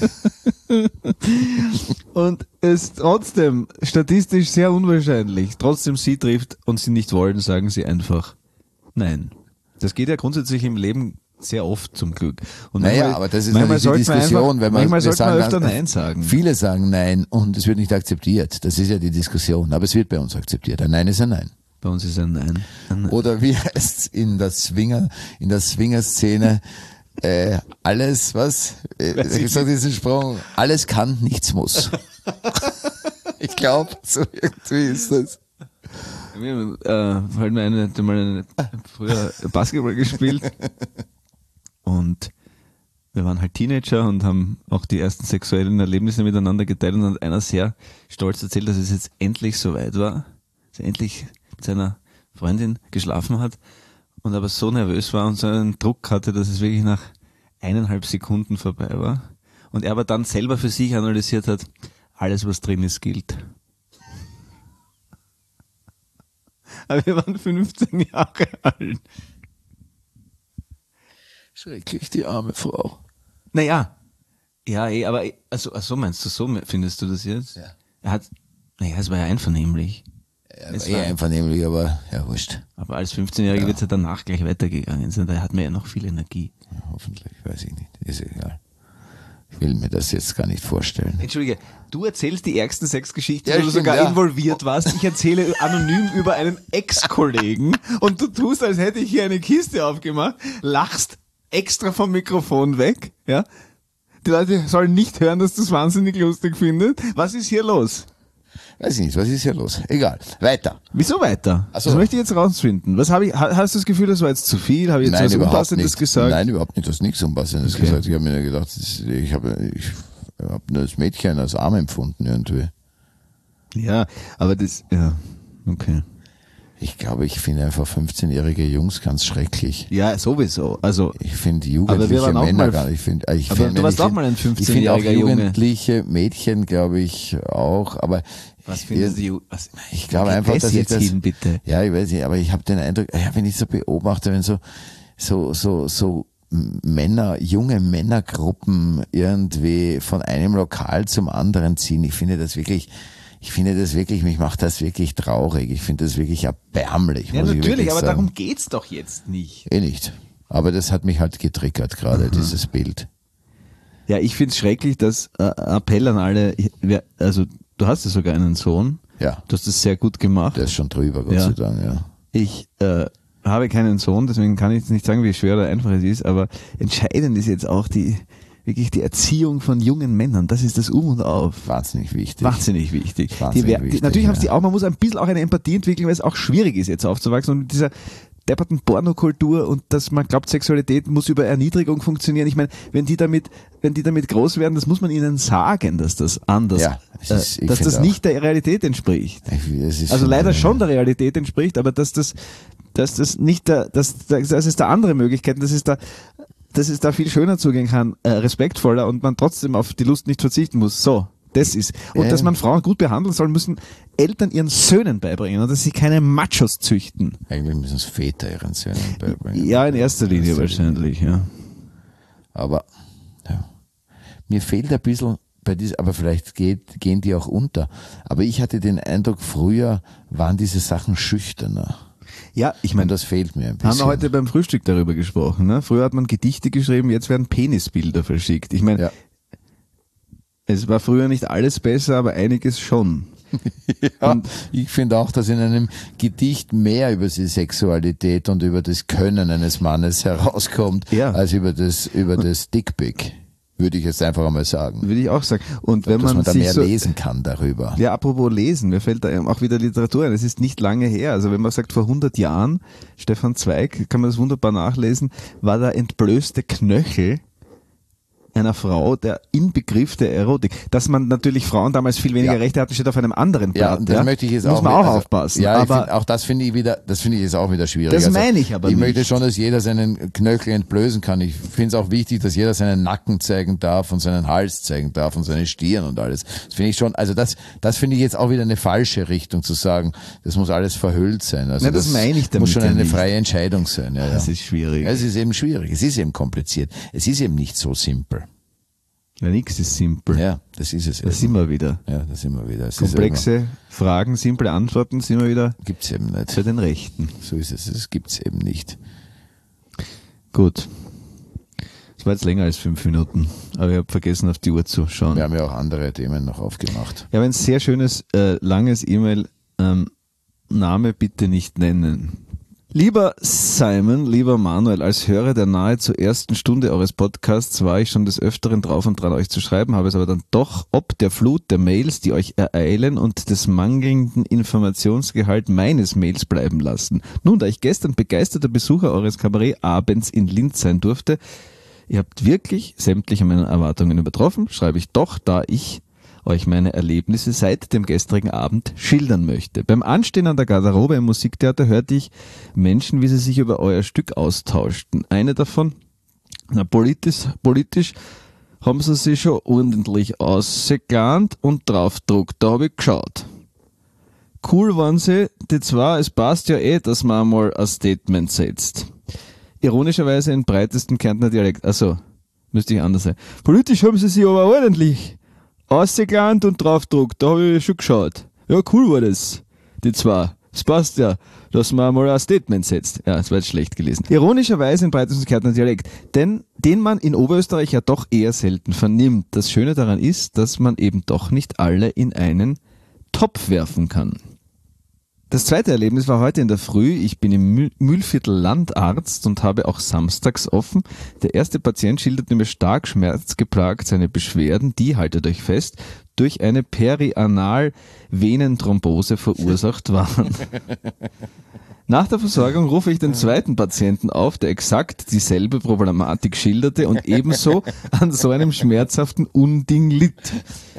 Und es trotzdem statistisch sehr unwahrscheinlich, trotzdem Sie trifft und Sie nicht wollen, sagen Sie einfach nein. Das geht ja grundsätzlich im Leben sehr oft zum Glück. Und naja, aber das ist natürlich die Diskussion. Manchmal sollte man öfter Nein sagen. Viele sagen Nein und es wird nicht akzeptiert. Das ist ja die Diskussion. Aber es wird bei uns akzeptiert. Ein Nein ist ein Nein. Bei uns ist ein Nein. Oder wie heißt es in der Swinger-Szene, alles, was? Ich sag diesen Sprung, alles kann, nichts muss. Ich glaube, so irgendwie ist das. Weil wir mal früher Basketball gespielt und wir waren halt Teenager und haben auch die ersten sexuellen Erlebnisse miteinander geteilt und hat einer sehr stolz erzählt, dass es jetzt endlich soweit war, dass er endlich mit seiner Freundin geschlafen hat und aber so nervös war und so einen Druck hatte, dass es wirklich nach 1,5 Sekunden vorbei war und er aber dann selber für sich analysiert hat, alles was drin ist gilt. Aber wir waren 15 Jahre alt. Schrecklich, die arme Frau. Naja, ja, aber so meinst du, so findest du das jetzt? Ja. Es war ja einvernehmlich. Ja, einvernehmlich, aber ja, wurscht. Aber als 15-Jähriger wird es ja danach gleich weitergegangen sein, da hat man ja noch viel Energie. Ja, hoffentlich, weiß ich nicht, ist egal. Ich will mir das jetzt gar nicht vorstellen. Entschuldige, du erzählst die ärgsten Sexgeschichten, wo du sogar involviert warst. Ich erzähle anonym über einen Ex-Kollegen und du tust, als hätte ich hier eine Kiste aufgemacht, lachst extra vom Mikrofon weg, ja? Die Leute sollen nicht hören, dass du es wahnsinnig lustig findest. Was ist hier los? Weiß ich nicht, was ist hier los? Egal. Weiter. Wieso weiter? So. Das möchte ich jetzt rausfinden. Hast du das Gefühl, das war jetzt zu viel? Habe ich jetzt was Unpassendes gesagt? Nein, überhaupt nicht. Du hast nichts Unpassendes gesagt. Ich habe mir gedacht, ich habe nur das Mädchen als arm empfunden irgendwie. Ja, aber das, ja, okay. Ich glaube, ich finde einfach 15-jährige Jungs ganz schrecklich. Ja, sowieso. Also, ich finde jugendliche Männer gar nicht. Du warst auch mal ein 15-jähriger Junge. Ich finde auch jugendliche Mädchen, glaube ich, auch. Aber was findest du? Ich glaube einfach, dass ich das. Hin, bitte. Ja, ich weiß nicht, aber ich habe den Eindruck, wenn ich so beobachte, wenn so Männer, junge Männergruppen irgendwie von einem Lokal zum anderen ziehen, ich finde das wirklich, mich macht das wirklich traurig. Ich finde das wirklich erbärmlich. Ja, natürlich, aber sagen. Darum geht's doch jetzt nicht. Nicht. Aber das hat mich halt getriggert gerade, dieses Bild. Ja, ich finde es schrecklich, dass Appell an alle, also du hast ja sogar einen Sohn. Ja. Du hast das sehr gut gemacht. Der ist schon drüber, Gott sei Dank, ja. Ich habe keinen Sohn, deswegen kann ich jetzt nicht sagen, wie schwer oder einfach es ist, aber entscheidend ist jetzt auch wirklich die Erziehung von jungen Männern. Das ist das und Auf. Wahnsinnig wichtig. Natürlich haben sie auch, man muss ein bisschen auch eine Empathie entwickeln, weil es auch schwierig ist, jetzt aufzuwachsen. Und depperten Pornokultur und dass man glaubt, Sexualität muss über Erniedrigung funktionieren. Ich meine, wenn die damit groß werden, das muss man ihnen sagen, dass das anders, dass das nicht der Realität entspricht. Also leider schon der Realität entspricht, aber dass es da andere Möglichkeiten, dass es da viel schöner zugehen kann, respektvoller und man trotzdem auf die Lust nicht verzichten muss. So. Das ist. Und dass man Frauen gut behandeln soll, müssen Eltern ihren Söhnen beibringen und dass sie keine Machos züchten. Eigentlich müssen es Väter ihren Söhnen beibringen. Ja, in erster Linie wahrscheinlich, ja. Aber ja. Mir fehlt ein bisschen bei diesem, aber vielleicht gehen die auch unter. Aber ich hatte den Eindruck, früher waren diese Sachen schüchterner. Ja, ich meine, das fehlt mir ein bisschen. Haben wir heute beim Frühstück darüber gesprochen. Ne? Früher hat man Gedichte geschrieben, jetzt werden Penisbilder verschickt. Ich meine, es war früher nicht alles besser, aber einiges schon. Ja, und ich finde auch, dass in einem Gedicht mehr über die Sexualität und über das Können eines Mannes herauskommt, als über das Dickpick. Würde ich jetzt einfach einmal sagen. Würde ich auch sagen. Und wenn dass man da sich mehr lesen kann darüber. Ja, apropos lesen, mir fällt da auch wieder Literatur ein. Es ist nicht lange her. Also wenn man sagt, vor 100 Jahren, Stefan Zweig, kann man das wunderbar nachlesen, war der entblößte Knöchel einer Frau der Inbegriff der Erotik. Dass man natürlich Frauen damals viel weniger Rechte hatten, steht auf einem anderen Blatt. Ja, und das möchte ich jetzt muss man auch aufpassen. Ja, aber auch das finde ich jetzt auch wieder schwierig. Das meine ich aber nicht. Ich nicht. möchte schon, dass jeder seinen Knöchel entblößen kann. Ich finde es auch wichtig, dass jeder seinen Nacken zeigen darf und seinen Hals zeigen darf und seine Stirn und alles. Das finde ich schon, also das finde ich jetzt auch wieder eine falsche Richtung zu sagen, das muss alles verhüllt sein. Also das meine ich damit. Muss schon eine freie Entscheidung sein. Ja, das ist schwierig. Ja, es ist eben schwierig. Es ist eben kompliziert. Es ist eben nicht so simpel. Ja, nichts ist simpel. Ja, das ist es. Da sind wir wieder. Ja, da sind wir wieder. Es komplexe Fragen, simple Antworten sind wir wieder. Gibt's eben nicht. Für den Rechten. So ist es. Das gibt's eben nicht. Gut. Das war jetzt länger als 5 Minuten, aber ich habe vergessen, auf die Uhr zu schauen. Wir haben ja auch andere Themen noch aufgemacht. Ja, aber ein sehr schönes, langes E-Mail. Name bitte nicht nennen. Lieber Simon, lieber Manuel, als Hörer der nahezu ersten Stunde eures Podcasts war ich schon des Öfteren drauf und dran, euch zu schreiben, habe es aber dann doch ob der Flut der Mails, die euch ereilen und des mangelnden Informationsgehalt meines Mails bleiben lassen. Nun, da ich gestern begeisterter Besucher eures Kabarettabends in Linz sein durfte, ihr habt wirklich sämtliche meiner Erwartungen übertroffen, schreibe ich doch, da ich euch meine Erlebnisse seit dem gestrigen Abend schildern möchte. Beim Anstehen an der Garderobe im Musiktheater hörte ich Menschen, wie sie sich über euer Stück austauschten. Eine davon, politisch haben sie sich schon ordentlich ausgeplant und draufgedruckt. Da habe ich geschaut. Cool waren sie, die zwei, es passt ja dass man einmal ein Statement setzt. Ironischerweise in breitesten Kärntner Dialekt. Also, müsste ich anders sein. Politisch haben sie sich aber ordentlich ausgeplant und draufgedruckt, da habe ich schon geschaut. Ja, cool war das, die zwei. Es passt ja, dass man mal ein Statement setzt. Ja, das war jetzt schlecht gelesen. Ironischerweise in breitesten Kärntner Dialekt, denn den man in Oberösterreich ja doch eher selten vernimmt. Das Schöne daran ist, dass man eben doch nicht alle in einen Topf werfen kann. Das zweite Erlebnis war heute in der Früh. Ich bin im Mühlviertel Landarzt und habe auch samstags offen. Der erste Patient schilderte mir stark schmerzgeplagt seine Beschwerden, die, haltet euch fest, durch eine Perianal-Venenthrombose verursacht waren. Nach der Versorgung rufe ich den zweiten Patienten auf, der exakt dieselbe Problematik schilderte und ebenso an so einem schmerzhaften Unding litt.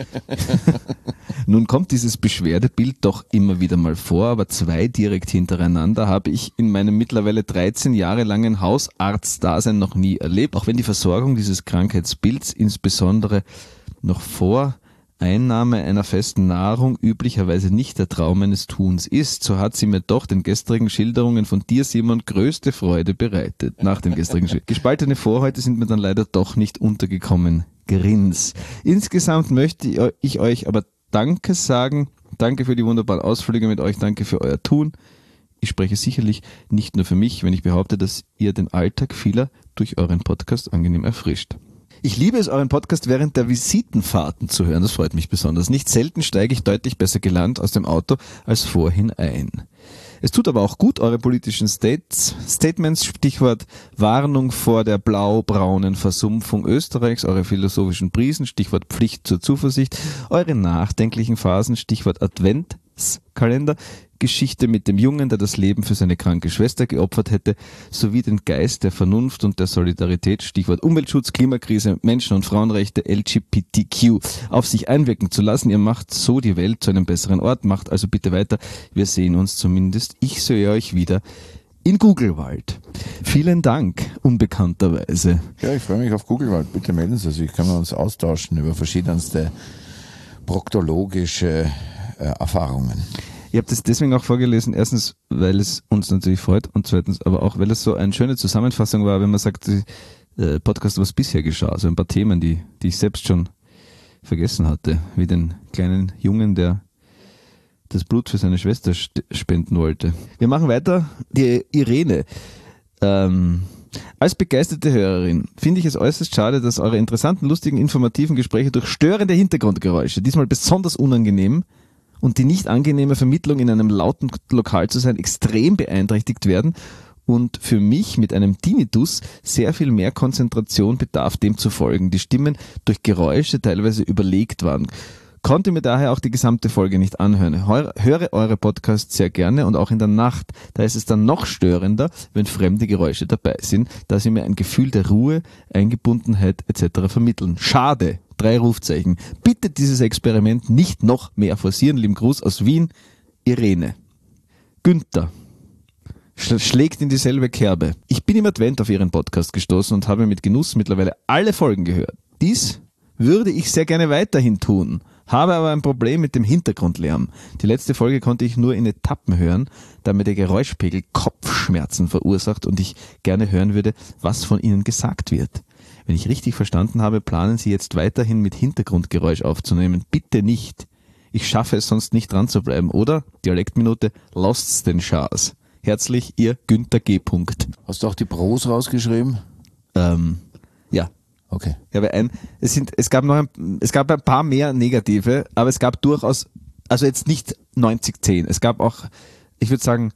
Nun kommt dieses Beschwerdebild doch immer wieder mal vor, aber 2 direkt hintereinander habe ich in meinem mittlerweile 13 Jahre langen Hausarztdasein noch nie erlebt, auch wenn die Versorgung dieses Krankheitsbilds insbesondere noch vor Einnahme einer festen Nahrung üblicherweise nicht der Traum eines Tuns ist, so hat sie mir doch den gestrigen Schilderungen von dir, Simon, größte Freude bereitet. Nach den gestrigen gespaltene Vorhäute sind mir dann leider doch nicht untergekommen. Grins. Insgesamt möchte ich euch aber Danke sagen. Danke für die wunderbaren Ausflüge mit euch. Danke für euer Tun. Ich spreche sicherlich nicht nur für mich, wenn ich behaupte, dass ihr den Alltag vieler durch euren Podcast angenehm erfrischt. Ich liebe es, euren Podcast während der Visitenfahrten zu hören. Das freut mich besonders. Nicht selten steige ich deutlich besser gelernt aus dem Auto als vorhin ein. Es tut aber auch gut, eure politischen Statements, Stichwort Warnung vor der blau-braunen Versumpfung Österreichs, eure philosophischen Prisen, Stichwort Pflicht zur Zuversicht, eure nachdenklichen Phasen, Stichwort Advent, Weihnachtskalender, Geschichte mit dem Jungen, der das Leben für seine kranke Schwester geopfert hätte, sowie den Geist der Vernunft und der Solidarität, Stichwort Umweltschutz, Klimakrise, Menschen- und Frauenrechte, LGBTQ, auf sich einwirken zu lassen. Ihr macht so die Welt zu einem besseren Ort, macht also bitte weiter. Wir sehen uns zumindest. Ich sehe euch wieder in Gugelwald. Vielen Dank, unbekannterweise. Ja, ich freue mich auf Gugelwald. Bitte melden Sie sich. Können wir uns austauschen über verschiedenste proktologische Erfahrungen. Ich habe das deswegen auch vorgelesen, erstens, weil es uns natürlich freut und zweitens aber auch, weil es so eine schöne Zusammenfassung war, wenn man sagt, Podcast, was bisher geschah, also ein paar Themen, die ich selbst schon vergessen hatte, wie den kleinen Jungen, der das Blut für seine Schwester spenden wollte. Wir machen weiter. Die Irene. Als begeisterte Hörerin finde ich es äußerst schade, dass eure interessanten, lustigen, informativen Gespräche durch störende Hintergrundgeräusche, diesmal besonders unangenehm, und die nicht angenehme Vermittlung in einem lauten Lokal zu sein, extrem beeinträchtigt werden und für mich mit einem Tinnitus sehr viel mehr Konzentration bedarf, dem zu folgen. Die Stimmen durch Geräusche teilweise überlegt waren. Konnte mir daher auch die gesamte Folge nicht anhören. Höre eure Podcasts sehr gerne und auch in der Nacht. Da ist es dann noch störender, wenn fremde Geräusche dabei sind, da sie mir ein Gefühl der Ruhe, Eingebundenheit etc. vermitteln. Schade. 3 Rufzeichen. Bitte dieses Experiment nicht noch mehr forcieren. Lieben Gruß aus Wien, Irene. Günther schlägt in dieselbe Kerbe. Ich bin im Advent auf Ihren Podcast gestoßen und habe mit Genuss mittlerweile alle Folgen gehört. Dies würde ich sehr gerne weiterhin tun, habe aber ein Problem mit dem Hintergrundlärm. Die letzte Folge konnte ich nur in Etappen hören, da mir der Geräuschpegel Kopfschmerzen verursacht und ich gerne hören würde, was von Ihnen gesagt wird. Wenn ich richtig verstanden habe, planen Sie jetzt weiterhin mit Hintergrundgeräusch aufzunehmen. Bitte nicht. Ich schaffe es sonst nicht dran zu bleiben, oder? Dialektminute, lasst's den Schaß. Herzlich, Ihr Günther G. Hast du auch die Pros rausgeschrieben? Ja. Okay. Ja, es gab ein paar mehr negative, aber es gab durchaus, also jetzt nicht 90-10. Es gab auch, ich würde sagen,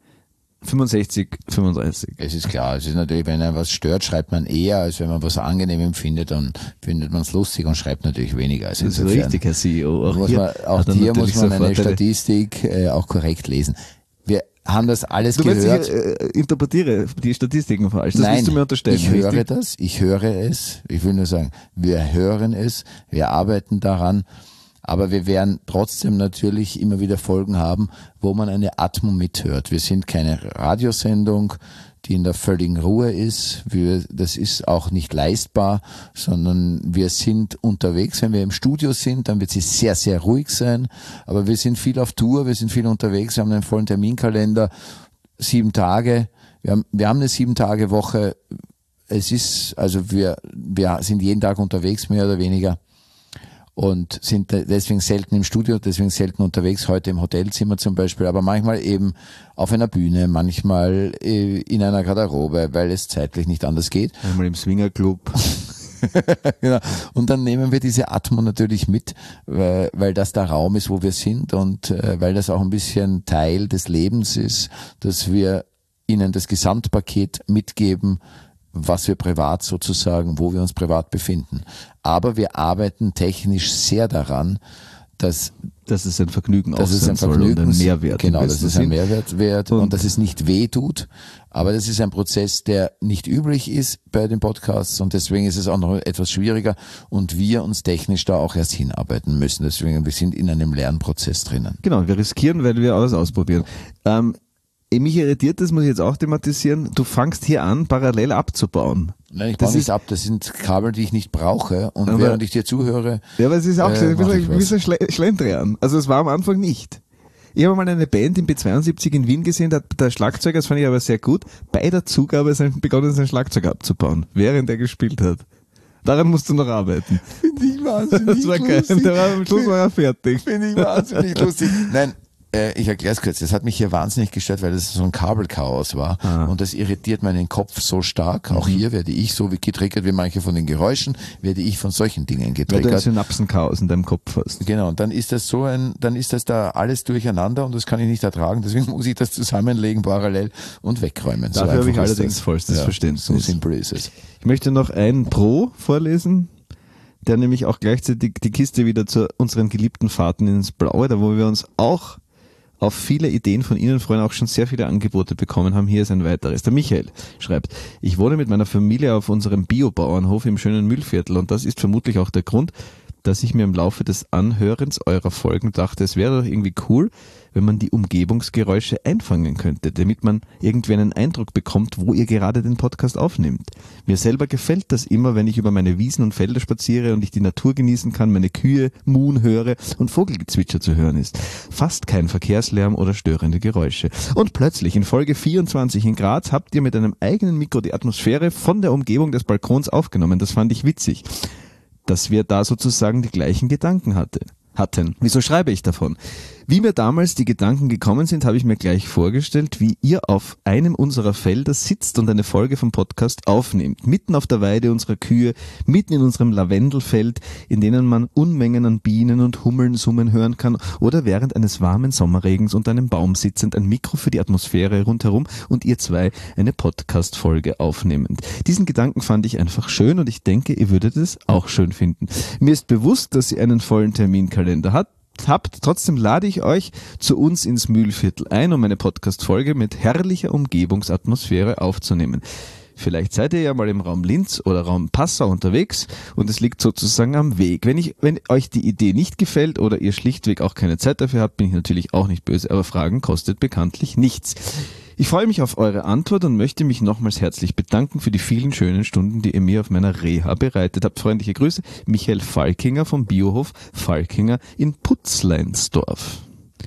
65-35. Es ist klar, es ist natürlich, wenn einem was stört, schreibt man eher, als wenn man was angenehm empfindet, dann findet man es lustig und schreibt natürlich weniger. Also das ist richtig, Herr CEO. Auch hier muss man eine Statistik auch korrekt lesen. Wir haben das alles gehört. Ich interpretiere die Statistiken falsch. Das Nein, willst du mir unterstellen. Ich höre es. Ich will nur sagen, wir hören es, wir arbeiten daran. Aber wir werden trotzdem natürlich immer wieder Folgen haben, wo man eine Atmo mithört. Wir sind keine Radiosendung, die in der völligen Ruhe ist. Das ist auch nicht leistbar, sondern wir sind unterwegs. Wenn wir im Studio sind, dann wird sie sehr, sehr ruhig sein. Aber wir sind viel auf Tour, wir sind viel unterwegs, wir haben einen vollen Terminkalender, 7 Tage. Wir haben eine 7-Tage-Woche. Es ist, also wir sind jeden Tag unterwegs, mehr oder weniger. Und sind deswegen selten im Studio, deswegen selten unterwegs, heute im Hotelzimmer zum Beispiel, aber manchmal eben auf einer Bühne, manchmal in einer Garderobe, weil es zeitlich nicht anders geht. Einmal im Swingerclub. Genau. Und dann nehmen wir diese Atmo natürlich mit, weil das der Raum ist, wo wir sind und weil das auch ein bisschen Teil des Lebens ist, dass wir Ihnen das Gesamtpaket mitgeben, was wir privat sozusagen, wo wir uns privat befinden. Aber wir arbeiten technisch sehr daran, dass es ein Vergnügen dass es ein Vergnügen und ein Mehrwert. Genau, dass es ein Mehrwert wird und dass es nicht weh tut. Aber das ist ein Prozess, der nicht üblich ist bei den Podcasts und deswegen ist es auch noch etwas schwieriger und wir uns technisch da auch erst hinarbeiten müssen. Deswegen, wir sind in einem Lernprozess drinnen. Genau, wir riskieren, weil wir alles ausprobieren. Mich irritiert, das muss ich jetzt auch thematisieren, du fängst hier an, parallel abzubauen. Nein, ich baue nicht ab, das sind Kabel, die ich nicht brauche und aber, während ich dir zuhöre. Ja, aber es ist auch ein bisschen Schlendrian. Also es war am Anfang nicht. Ich habe mal eine Band im B72 in Wien gesehen, der Schlagzeuger, das fand ich aber sehr gut, bei der Zugabe begonnen, sein Schlagzeug abzubauen, während er gespielt hat. Daran musst du noch arbeiten. Finde ich wahnsinnig das war geil. Am Schluss war er fertig. Finde ich wahnsinnig lustig. Nein, ich erkläre es kurz. Das hat mich hier wahnsinnig gestört, weil das so ein Kabelchaos war. Und das irritiert meinen Kopf so stark. Auch hier werde ich so wie getriggert wie manche von den Geräuschen, werde ich von solchen Dingen getriggert. Weil du ein Synapsenchaos in deinem Kopf hast. Genau. Und dann ist das dann ist das da alles durcheinander und das kann ich nicht ertragen. Deswegen muss ich das zusammenlegen parallel und wegräumen. Dafür habe ich allerdings vollstes Verständnis. So simpel ist es. Ich möchte noch einen Pro vorlesen, der nämlich auch gleichzeitig die Kiste wieder zu unseren geliebten Fahrten ins Blaue, da wo wir uns auch auf viele Ideen von Ihnen Freunde auch schon sehr viele Angebote bekommen haben. Hier ist ein weiteres. Der Michael schreibt, ich wohne mit meiner Familie auf unserem Biobauernhof im schönen Mühlviertel und das ist vermutlich auch der Grund, dass ich mir im Laufe des Anhörens eurer Folgen dachte, es wäre doch irgendwie cool, wenn man die Umgebungsgeräusche einfangen könnte, damit man irgendwie einen Eindruck bekommt, wo ihr gerade den Podcast aufnimmt. Mir selber gefällt das immer, wenn ich über meine Wiesen und Felder spaziere und ich die Natur genießen kann, meine Kühe muhen höre und Vogelgezwitscher zu hören ist. Fast kein Verkehrslärm oder störende Geräusche. Und plötzlich in Folge 24 in Graz habt ihr mit einem eigenen Mikro die Atmosphäre von der Umgebung des Balkons aufgenommen. Das fand ich witzig, dass wir da sozusagen die gleichen Gedanken hatten. Wieso schreibe ich davon? Wie mir damals die Gedanken gekommen sind, habe ich mir gleich vorgestellt, wie ihr auf einem unserer Felder sitzt und eine Folge vom Podcast aufnehmt. Mitten auf der Weide unserer Kühe, mitten in unserem Lavendelfeld, in denen man Unmengen an Bienen und Hummeln summen hören kann, oder während eines warmen Sommerregens unter einem Baum sitzend, ein Mikro für die Atmosphäre rundherum und ihr zwei eine Podcast-Folge aufnehmend. Diesen Gedanken fand ich einfach schön und ich denke, ihr würdet es auch schön finden. Mir ist bewusst, dass ihr einen vollen Terminkalender habt. Trotzdem lade ich euch zu uns ins Mühlviertel ein, um eine Podcast-Folge mit herrlicher Umgebungsatmosphäre aufzunehmen. Vielleicht seid ihr ja mal im Raum Linz oder Raum Passau unterwegs und es liegt sozusagen am Weg. Wenn euch die Idee nicht gefällt oder ihr schlichtweg auch keine Zeit dafür habt, bin ich natürlich auch nicht böse, aber Fragen kostet bekanntlich nichts. Ich freue mich auf eure Antwort und möchte mich nochmals herzlich bedanken für die vielen schönen Stunden, die ihr mir auf meiner Reha bereitet habt. Freundliche Grüße, Michael Falkinger vom Biohof Falkinger in Putzleinsdorf.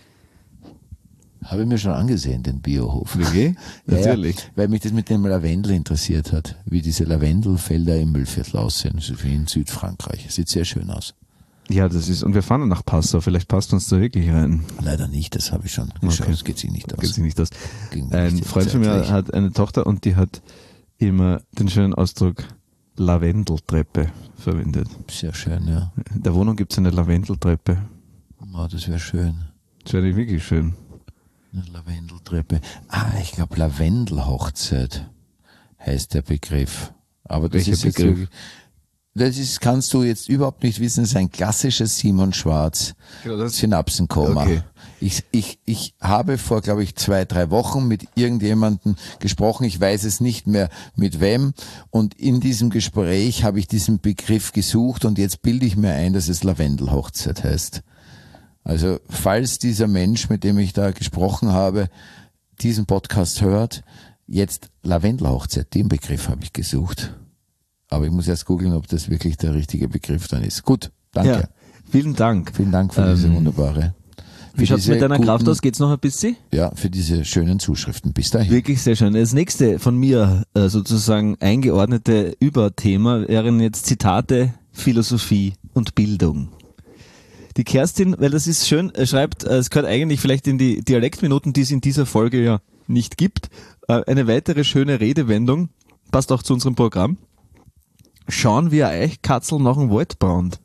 Habe ich mir schon angesehen, den Biohof. Okay? Natürlich. Ja, weil mich das mit dem Lavendel interessiert hat, wie diese Lavendelfelder im Mühlviertel aussehen, also wie in Südfrankreich. Sieht sehr schön aus. Ja, das ist, und wir fahren nach Passau, vielleicht passt uns da wirklich rein. Leider nicht, das habe ich schon geschaut, Okay. Das geht sich nicht aus. Geht sich nicht aus. Ging mir Ein nicht Freund von mir zeitlich. hat eine Tochter und die hat immer den schönen Ausdruck Lavendeltreppe verwendet. Sehr schön, ja. In der Wohnung gibt es eine Lavendeltreppe. Oh, das wäre schön. Das wäre wirklich schön. Eine Lavendeltreppe. Ich glaube Lavendelhochzeit heißt der Begriff. Aber das Welcher ist jetzt Begriff? wirklich, kannst du jetzt überhaupt nicht wissen, das ist ein klassisches Simon Schwarz Genau, das- Synapsenkoma. Okay. Ich habe vor, glaube ich, 2-3 Wochen mit irgendjemandem gesprochen, ich weiß es nicht mehr mit wem, und in diesem Gespräch habe ich diesen Begriff gesucht und jetzt bilde ich mir ein, dass es Lavendelhochzeit heißt. Also falls dieser Mensch, mit dem ich da gesprochen habe, diesen Podcast hört, jetzt Lavendelhochzeit, den Begriff habe ich gesucht. Aber ich muss erst googeln, ob das wirklich der richtige Begriff dann ist. Gut, danke. Ja, vielen Dank. Vielen Dank für diese wunderbare. Wie schaut's diese mit deiner Kraft guten- aus? Geht's noch ein bisschen? Ja, für diese schönen Zuschriften. Bis dahin. Wirklich sehr schön. Das nächste von mir sozusagen eingeordnete Überthema wären jetzt Zitate, Philosophie und Bildung. Die Kerstin, weil das ist schön, schreibt, es gehört eigentlich vielleicht in die Dialektminuten, die es in dieser Folge ja nicht gibt, eine weitere schöne Redewendung, passt auch zu unserem Programm. Schauen wie ein Eichkatzel nach dem Wald brannt.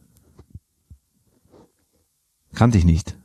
Kannte ich nicht.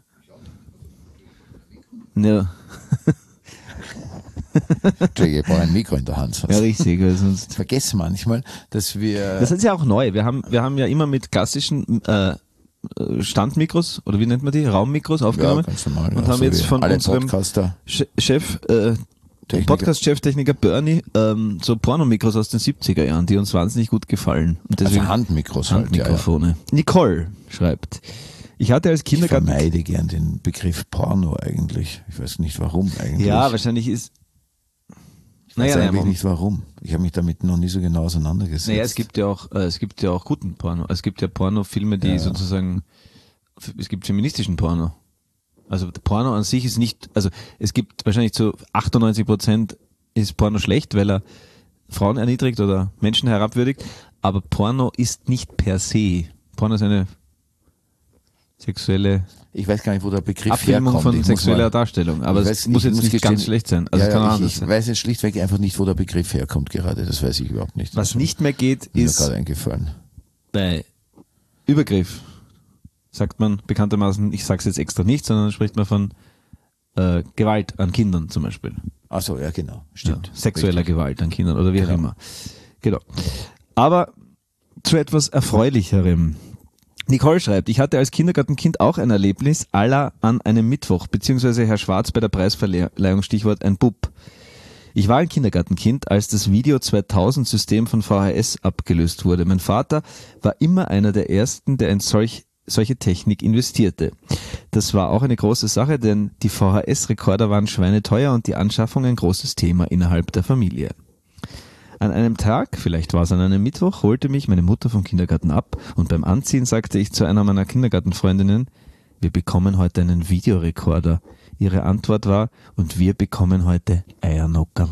Ja, Entschuldige, ich brauche ein Mikro in der Hand. ja richtig, weil sonst... Ich vergesse manchmal, dass wir... Das ist ja auch neu. Wir haben ja immer mit klassischen Standmikros, oder wie nennt man die? Raummikros aufgenommen. ganz normal. Und ja, haben so jetzt wie von alle unserem Podcaster. Chef, Techniker. Podcast-Cheftechniker Bernie, so Pornomikros aus den 70er Jahren, die uns wahnsinnig gut gefallen. Und deswegen Also Handmikros halt. Handmikrofone. Nicole schreibt, ich hatte als Ich Kindergarten... vermeide gern den Begriff Porno eigentlich. Ich weiß nicht warum eigentlich. Ja, wahrscheinlich ist... ich weiß Naja, eigentlich nicht warum. Ich habe mich damit noch nie so genau auseinandergesetzt. Naja, es gibt ja auch guten Porno. Es gibt ja Pornofilme, die sozusagen, es gibt feministischen Porno. Also Porno an sich ist nicht, also es gibt wahrscheinlich zu 98% ist Porno schlecht, weil er Frauen erniedrigt oder Menschen herabwürdigt, aber Porno ist nicht per se. Porno ist eine sexuelle Ich weiß gar nicht, wo der Begriff Abfilmung herkommt. von Ich muss sexueller mal- Darstellung. Aber Ich es weiß- muss ich jetzt muss nicht gestehen- ganz schlecht sein. Also Ja, es kann auch anders ich sein. weiß jetzt schlichtweg einfach nicht, wo der Begriff herkommt gerade. Das weiß ich überhaupt nicht. Was nicht mehr geht, ist mir ist gerade eingefallen. bei Übergriff sagt man bekanntermaßen, ich sage es jetzt extra nicht, sondern spricht man von Gewalt an Kindern zum Beispiel. Ach so, ja genau, stimmt. Ja, sexueller Richtig. Gewalt an Kindern oder wie auch Genau. immer. Genau. Aber zu etwas Erfreulicherem. Nicole schreibt, ich hatte als Kindergartenkind auch ein Erlebnis à la an einem Mittwoch, beziehungsweise Herr Schwarz bei der Preisverleihung, Stichwort ein Bub. Ich war ein Kindergartenkind, als das Video 2000 System von VHS abgelöst wurde. Mein Vater war immer einer der Ersten, der in solche Technik investierte. Das war auch eine große Sache, denn die VHS-Rekorder waren schweineteuer und die Anschaffung ein großes Thema innerhalb der Familie. An einem Tag, vielleicht war es an einem Mittwoch, holte mich meine Mutter vom Kindergarten ab und beim Anziehen sagte ich zu einer meiner Kindergartenfreundinnen, wir bekommen heute einen Videorekorder. Ihre Antwort war, und wir bekommen heute Eiernockerl.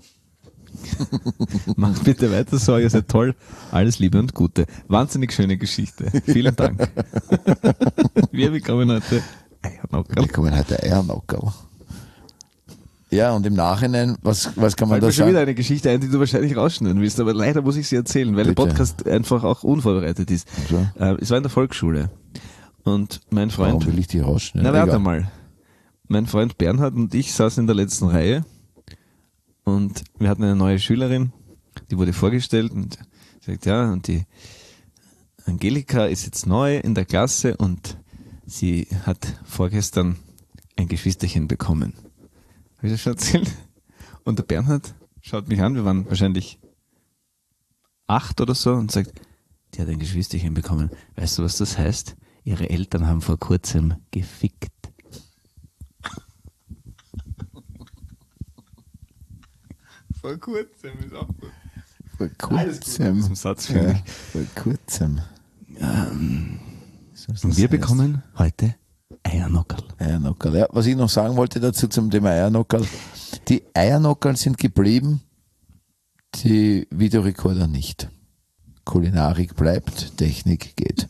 Mach bitte weiter so, ihr seid toll. Alles Liebe und Gute. Wahnsinnig schöne Geschichte. Vielen Dank. Wir bekommen heute Eiernockerl. Wir bekommen heute Eiernockerl. Ja, und im Nachhinein, was kann man da sagen? Schon wieder sagen? eine Geschichte ein, die du wahrscheinlich rausschneiden willst, aber leider muss ich sie erzählen, weil Bitte. der Podcast einfach auch unvorbereitet ist. So. Es war in der Volksschule und mein Freund... Warum will ich die rausschneiden? Na, warte Egal. mal. Mein Freund Bernhard und ich saßen in der letzten Reihe und wir hatten eine neue Schülerin, die wurde vorgestellt und sagt, ja, und die Angelika ist jetzt neu in der Klasse und sie hat vorgestern ein Geschwisterchen bekommen. Habe ich das schon erzählt? Und der Bernhard schaut mich an, wir waren wahrscheinlich 8 oder so und sagt, die hat ein Geschwisterchen bekommen. Weißt du, was das heißt? Ihre Eltern haben vor kurzem gefickt. Vor kurzem ist auch gut. Vor Alles gut an kurzem. diesem Satz, finde Ja, ich. vor kurzem. So, was Und das wir heißt. bekommen heute Eiernockerl. Eiernockerl. Ja, was ich noch sagen wollte dazu zum Thema Eiernockerl. Die Eiernockerl sind geblieben, die Videorekorder nicht. Kulinarik bleibt, Technik geht.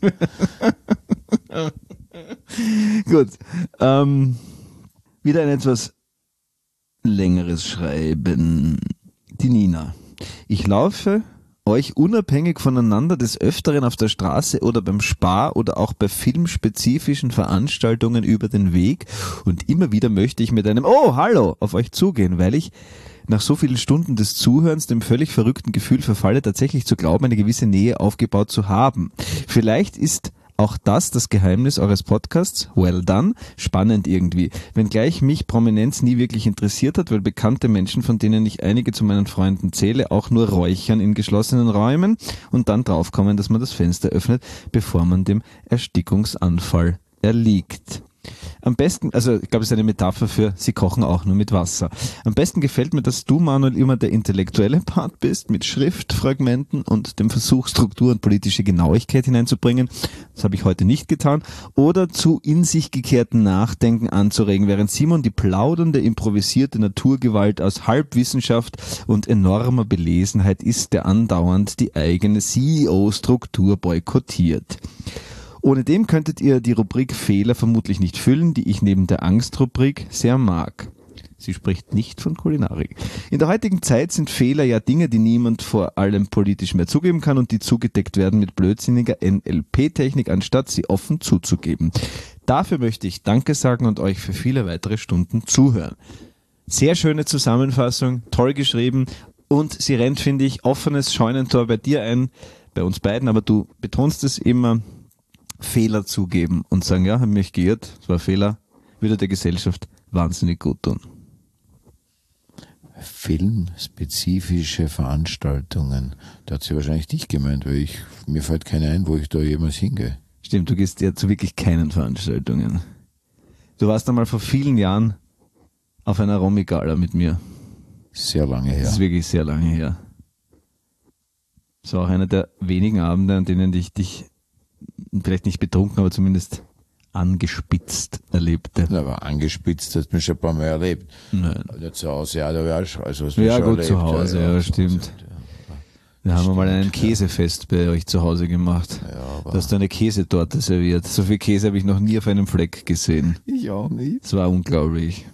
Gut. Wieder ein etwas längeres Schreiben. Die Nina. Ich laufe euch unabhängig voneinander des Öfteren auf der Straße oder beim Spar oder auch bei filmspezifischen Veranstaltungen über den Weg und immer wieder möchte ich mit einem Oh, hallo auf euch zugehen, weil ich nach so vielen Stunden des Zuhörens dem völlig verrückten Gefühl verfalle, tatsächlich zu glauben, eine gewisse Nähe aufgebaut zu haben. Vielleicht ist auch das Geheimnis eures Podcasts, well done, spannend irgendwie. Wenngleich mich Prominenz nie wirklich interessiert hat, weil bekannte Menschen, von denen ich einige zu meinen Freunden zähle, auch nur räuchern in geschlossenen Räumen und dann draufkommen, dass man das Fenster öffnet, bevor man dem Erstickungsanfall erliegt. Am besten, also ich glaube, es ist eine Metapher für, sie kochen auch nur mit Wasser. Am besten gefällt mir, dass du, Manuel, immer der intellektuelle Part bist, mit Schriftfragmenten und dem Versuch, Struktur und politische Genauigkeit hineinzubringen. Das habe ich heute nicht getan. Oder zu in sich gekehrten Nachdenken anzuregen, während Simon die plaudernde, improvisierte Naturgewalt aus Halbwissenschaft und enormer Belesenheit ist, der andauernd die eigene CEO-Struktur boykottiert. Ohne dem könntet ihr die Rubrik Fehler vermutlich nicht füllen, die ich neben der Angstrubrik sehr mag. Sie spricht nicht von Kulinarik. In der heutigen Zeit sind Fehler ja Dinge, die niemand vor allem politisch mehr zugeben kann und die zugedeckt werden mit blödsinniger NLP-Technik, anstatt sie offen zuzugeben. Dafür möchte ich Danke sagen und euch für viele weitere Stunden zuhören. Sehr schöne Zusammenfassung, toll geschrieben und sie rennt, finde ich, offenes Scheunentor bei dir ein, bei uns beiden, aber du betonst es immer, Fehler zugeben und sagen, ja, habe mich geirrt, es war ein Fehler, würde der Gesellschaft wahnsinnig gut tun. Filmspezifische Veranstaltungen. Da hat sie wahrscheinlich dich gemeint, weil mir fällt keine ein, wo ich da jemals hingehe. Stimmt, du gehst ja zu wirklich keinen Veranstaltungen. Du warst einmal vor vielen Jahren auf einer Romy-Gala mit mir. Sehr lange her. Das ist wirklich sehr lange her. Das war auch einer der wenigen Abende, an denen ich dich vielleicht nicht betrunken, aber zumindest angespitzt erlebte. Aber angespitzt hat mich schon ein paar Mal erlebt. Nein. Ja, zu Hause, ja, da habe ich auch schon, also, Ja, schon gut, erlebt. zu Hause, ja, zu stimmt. Hause, ja. Wir haben mal ein Stimmt, Käsefest bei euch zu Hause gemacht. Ja, aber Da hast du eine Käsetorte serviert. So viel Käse habe ich noch nie auf einem Fleck gesehen. ich auch nicht. Das war unglaublich.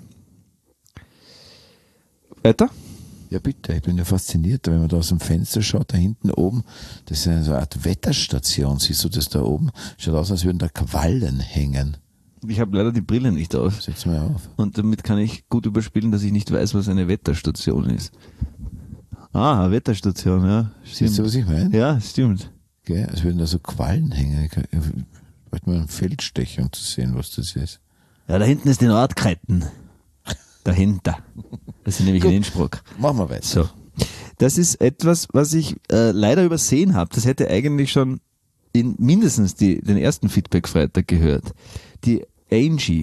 Weiter? Ja, bitte, ich bin ja fasziniert, wenn man da aus dem Fenster schaut, da hinten oben, das ist eine so eine Art Wetterstation, siehst du das da oben? Schaut aus, als würden da Quallen hängen. Ich habe leider die Brille nicht auf. Setz mal auf. Und damit kann ich gut überspielen, dass ich nicht weiß, was eine Wetterstation ist. Ah, eine Wetterstation, ja. Siehst du, Stimmt. was ich meine? Ja, stimmt. Gell? Als würden da so Quallen hängen. Vielleicht mal einen Feldstecher, um zu sehen, was das ist. Ja, da hinten ist die Nordkreiten. Dahinter. Das sind nämlich in Innsbruck. Machen wir weiter. So. Das ist etwas, was ich leider übersehen habe. Das hätte eigentlich schon in mindestens den ersten Feedback-Freitag gehört. Die Angie.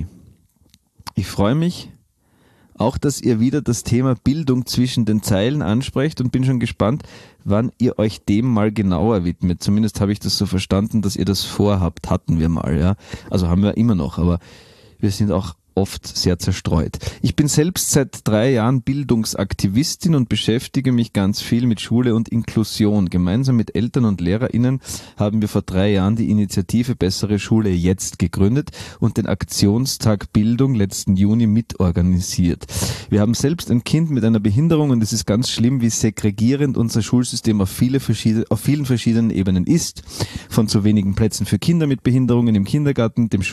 Ich freue mich auch, dass ihr wieder das Thema Bildung zwischen den Zeilen ansprecht und bin schon gespannt, wann ihr euch dem mal genauer widmet. Zumindest habe ich das so verstanden, dass ihr das vorhabt. Hatten wir mal, ja. Also haben wir immer noch, aber wir sind auch oft sehr zerstreut. Ich bin selbst seit 3 Jahren Bildungsaktivistin und beschäftige mich ganz viel mit Schule und Inklusion. Gemeinsam mit Eltern und LehrerInnen haben wir vor 3 Jahren die Initiative Bessere Schule jetzt gegründet und den Aktionstag Bildung letzten Juni mitorganisiert. Wir haben selbst ein Kind mit einer Behinderung und es ist ganz schlimm, wie segregierend unser Schulsystem auf vielen verschiedenen Ebenen ist. Von zu wenigen Plätzen für Kinder mit Behinderungen im Kindergarten, dem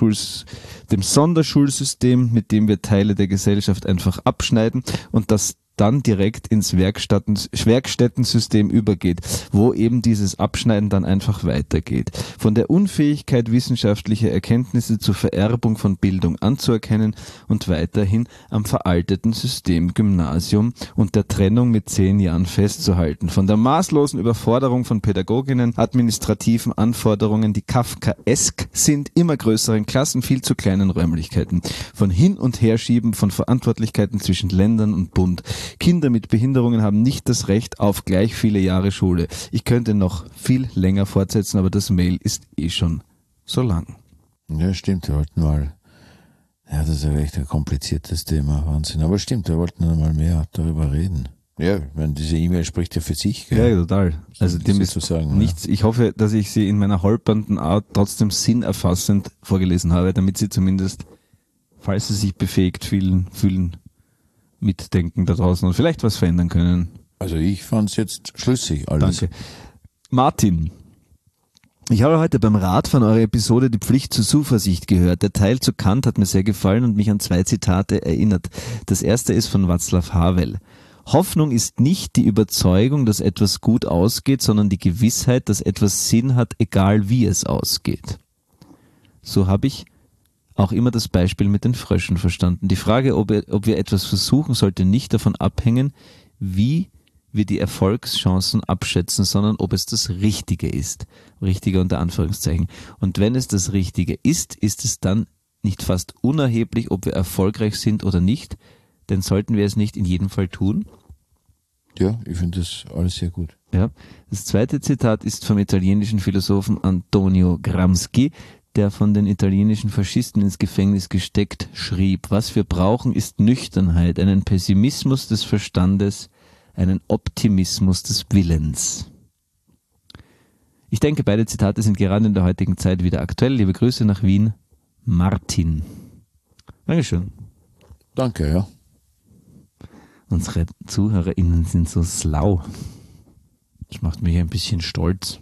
Sonderschulsystem, mit dem wir Teile der Gesellschaft einfach abschneiden und das dann direkt ins Werkstättensystem übergeht, wo eben dieses Abschneiden dann einfach weitergeht. Von der Unfähigkeit, wissenschaftliche Erkenntnisse zur Vererbung von Bildung anzuerkennen und weiterhin am veralteten System Gymnasium und der Trennung mit 10 Jahren festzuhalten. Von der maßlosen Überforderung von Pädagoginnen, administrativen Anforderungen, die kafkaesk sind, immer größeren Klassen, viel zu kleinen Räumlichkeiten. Von Hin- und Herschieben von Verantwortlichkeiten zwischen Ländern und Bund. Kinder mit Behinderungen haben nicht das Recht auf gleich viele Jahre Schule. Ich könnte noch viel länger fortsetzen, aber das Mail ist schon so lang. Ja, stimmt, wir wollten mal, ja, das ist ja echt ein kompliziertes Thema, Wahnsinn. Aber stimmt, wir wollten noch mal mehr darüber reden. Ja, ich meine, diese E-Mail spricht ja für sich, gell? Ja, total. Also dem ist sagen, nichts. Ich hoffe, dass ich sie in meiner holpernden Art trotzdem sinnerfassend vorgelesen habe, damit sie zumindest, falls sie sich befähigt fühlen, mitdenken da draußen und vielleicht was verändern können. Also ich fand es jetzt schlüssig alles. Danke. Martin, ich habe heute beim Radfahren eure Episode Die Pflicht zur Zuversicht gehört. Der Teil zu Kant hat mir sehr gefallen und mich an 2 Zitate erinnert. Das erste ist von Václav Havel. Hoffnung ist nicht die Überzeugung, dass etwas gut ausgeht, sondern die Gewissheit, dass etwas Sinn hat, egal wie es ausgeht. So habe ich auch immer das Beispiel mit den Fröschen verstanden. Die Frage, ob wir etwas versuchen, sollte nicht davon abhängen, wie wir die Erfolgschancen abschätzen, sondern ob es das Richtige ist. Richtige unter Anführungszeichen. Und wenn es das Richtige ist, ist es dann nicht fast unerheblich, ob wir erfolgreich sind oder nicht, denn sollten wir es nicht in jedem Fall tun? Ja, ich finde das alles sehr gut. Ja. Das zweite Zitat ist vom italienischen Philosophen Antonio Gramsci, der von den italienischen Faschisten ins Gefängnis gesteckt schrieb: Was wir brauchen, ist Nüchternheit, einen Pessimismus des Verstandes, einen Optimismus des Willens. Ich denke, beide Zitate sind gerade in der heutigen Zeit wieder aktuell. Liebe Grüße nach Wien, Martin. Dankeschön. Danke, ja. Unsere ZuhörerInnen sind so schlau. Das macht mich ein bisschen stolz.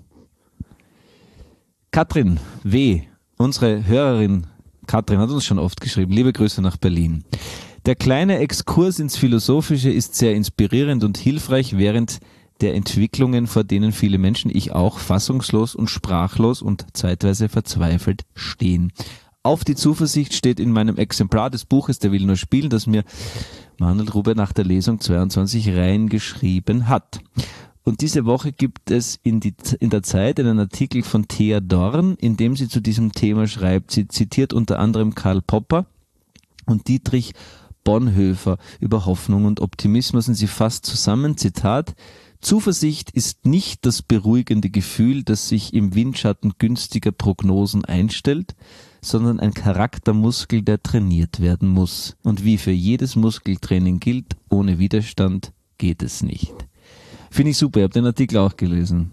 Katrin W., unsere Hörerin Katrin hat uns schon oft geschrieben. Liebe Grüße nach Berlin. Der kleine Exkurs ins Philosophische ist sehr inspirierend und hilfreich während der Entwicklungen, vor denen viele Menschen, ich auch, fassungslos und sprachlos und zeitweise verzweifelt stehen. Auf die Zuversicht steht in meinem Exemplar des Buches Der will nur spielen, das mir Manuel Rube nach der Lesung 22 reingeschrieben hat. Und diese Woche gibt es in der Zeit einen Artikel von Thea Dorn, in dem sie zu diesem Thema schreibt. Sie zitiert unter anderem Karl Popper und Dietrich Bonhoeffer über Hoffnung und Optimismus und sie fasst zusammen, Zitat: Zuversicht ist nicht das beruhigende Gefühl, das sich im Windschatten günstiger Prognosen einstellt, sondern ein Charaktermuskel, der trainiert werden muss. Und wie für jedes Muskeltraining gilt, ohne Widerstand geht es nicht. Finde ich super, ich habe den Artikel auch gelesen.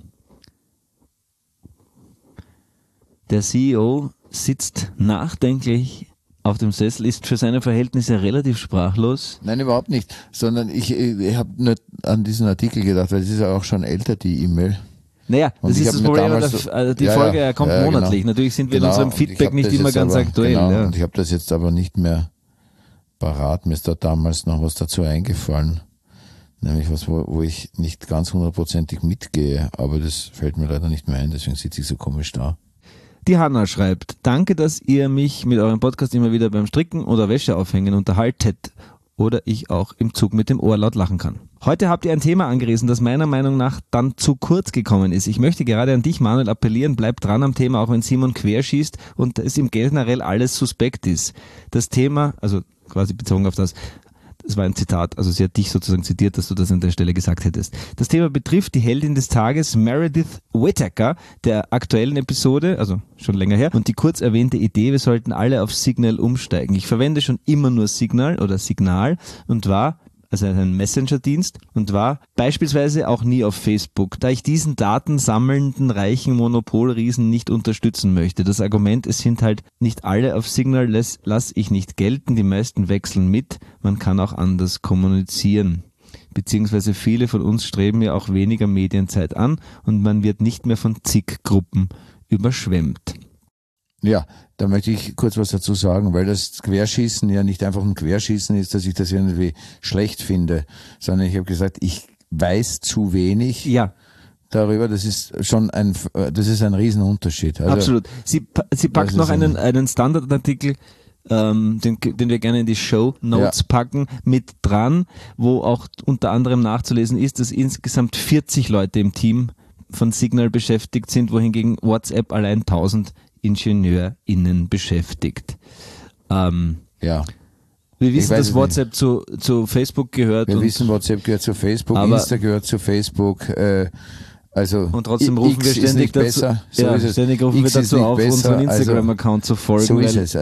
Der CEO sitzt nachdenklich auf dem Sessel, ist für seine Verhältnisse relativ sprachlos. Nein, überhaupt nicht, sondern ich habe nur an diesen Artikel gedacht, weil es ist ja auch schon älter, die E-Mail. Naja, Und das ist das Problem, die Folge kommt monatlich. Genau. Natürlich sind wir in unserem Feedback nicht immer ganz aktuell. Genau, ja. Und ich habe das jetzt aber nicht mehr parat. Mir ist da damals noch was dazu eingefallen. Nämlich was, wo ich nicht ganz 100%ig mitgehe, aber das fällt mir leider nicht mehr ein, deswegen sitze ich so komisch da. Die Hanna schreibt, danke, dass ihr mich mit eurem Podcast immer wieder beim Stricken oder Wäsche aufhängen unterhaltet oder ich auch im Zug mit dem Ohr laut lachen kann. Heute habt ihr ein Thema angerissen, das meiner Meinung nach dann zu kurz gekommen ist. Ich möchte gerade an dich, Manuel, appellieren, bleib dran am Thema, auch wenn Simon querschießt und es im generell alles suspekt ist. Das Thema, also quasi bezogen auf das war ein Zitat, also sie hat dich sozusagen zitiert, dass du das an der Stelle gesagt hättest. Das Thema betrifft die Heldin des Tages, Meredith Whittaker, der aktuellen Episode, also schon länger her, und die kurz erwähnte Idee, wir sollten alle auf Signal umsteigen. Ich verwende schon immer nur Signal oder Signal und war, also ein Messenger-Dienst, und war beispielsweise auch nie auf Facebook, da ich diesen datensammelnden, reichen Monopolriesen nicht unterstützen möchte. Das Argument, es sind halt nicht alle auf Signal, lass ich nicht gelten, die meisten wechseln mit, man kann auch anders kommunizieren. Beziehungsweise viele von uns streben ja auch weniger Medienzeit an und man wird nicht mehr von zig Gruppen überschwemmt. Ja, da möchte ich kurz was dazu sagen, weil das Querschießen ja nicht einfach ein Querschießen ist, dass ich das irgendwie schlecht finde, sondern ich habe gesagt, ich weiß zu wenig darüber. Das ist schon ein Riesenunterschied. Also, absolut. Sie packt noch einen Standardartikel, den wir gerne in die Show Notes packen, mit dran, wo auch unter anderem nachzulesen ist, dass insgesamt 40 Leute im Team von Signal beschäftigt sind, wohingegen WhatsApp allein 1000 IngenieurInnen beschäftigt. Wir wissen, dass WhatsApp zu Facebook gehört. Wir wissen, WhatsApp gehört zu Facebook, Insta gehört zu Facebook. Und trotzdem rufen wir ständig dazu, ständig rufen wir dazu auf, unseren Instagram-Account zu folgen. So ist es.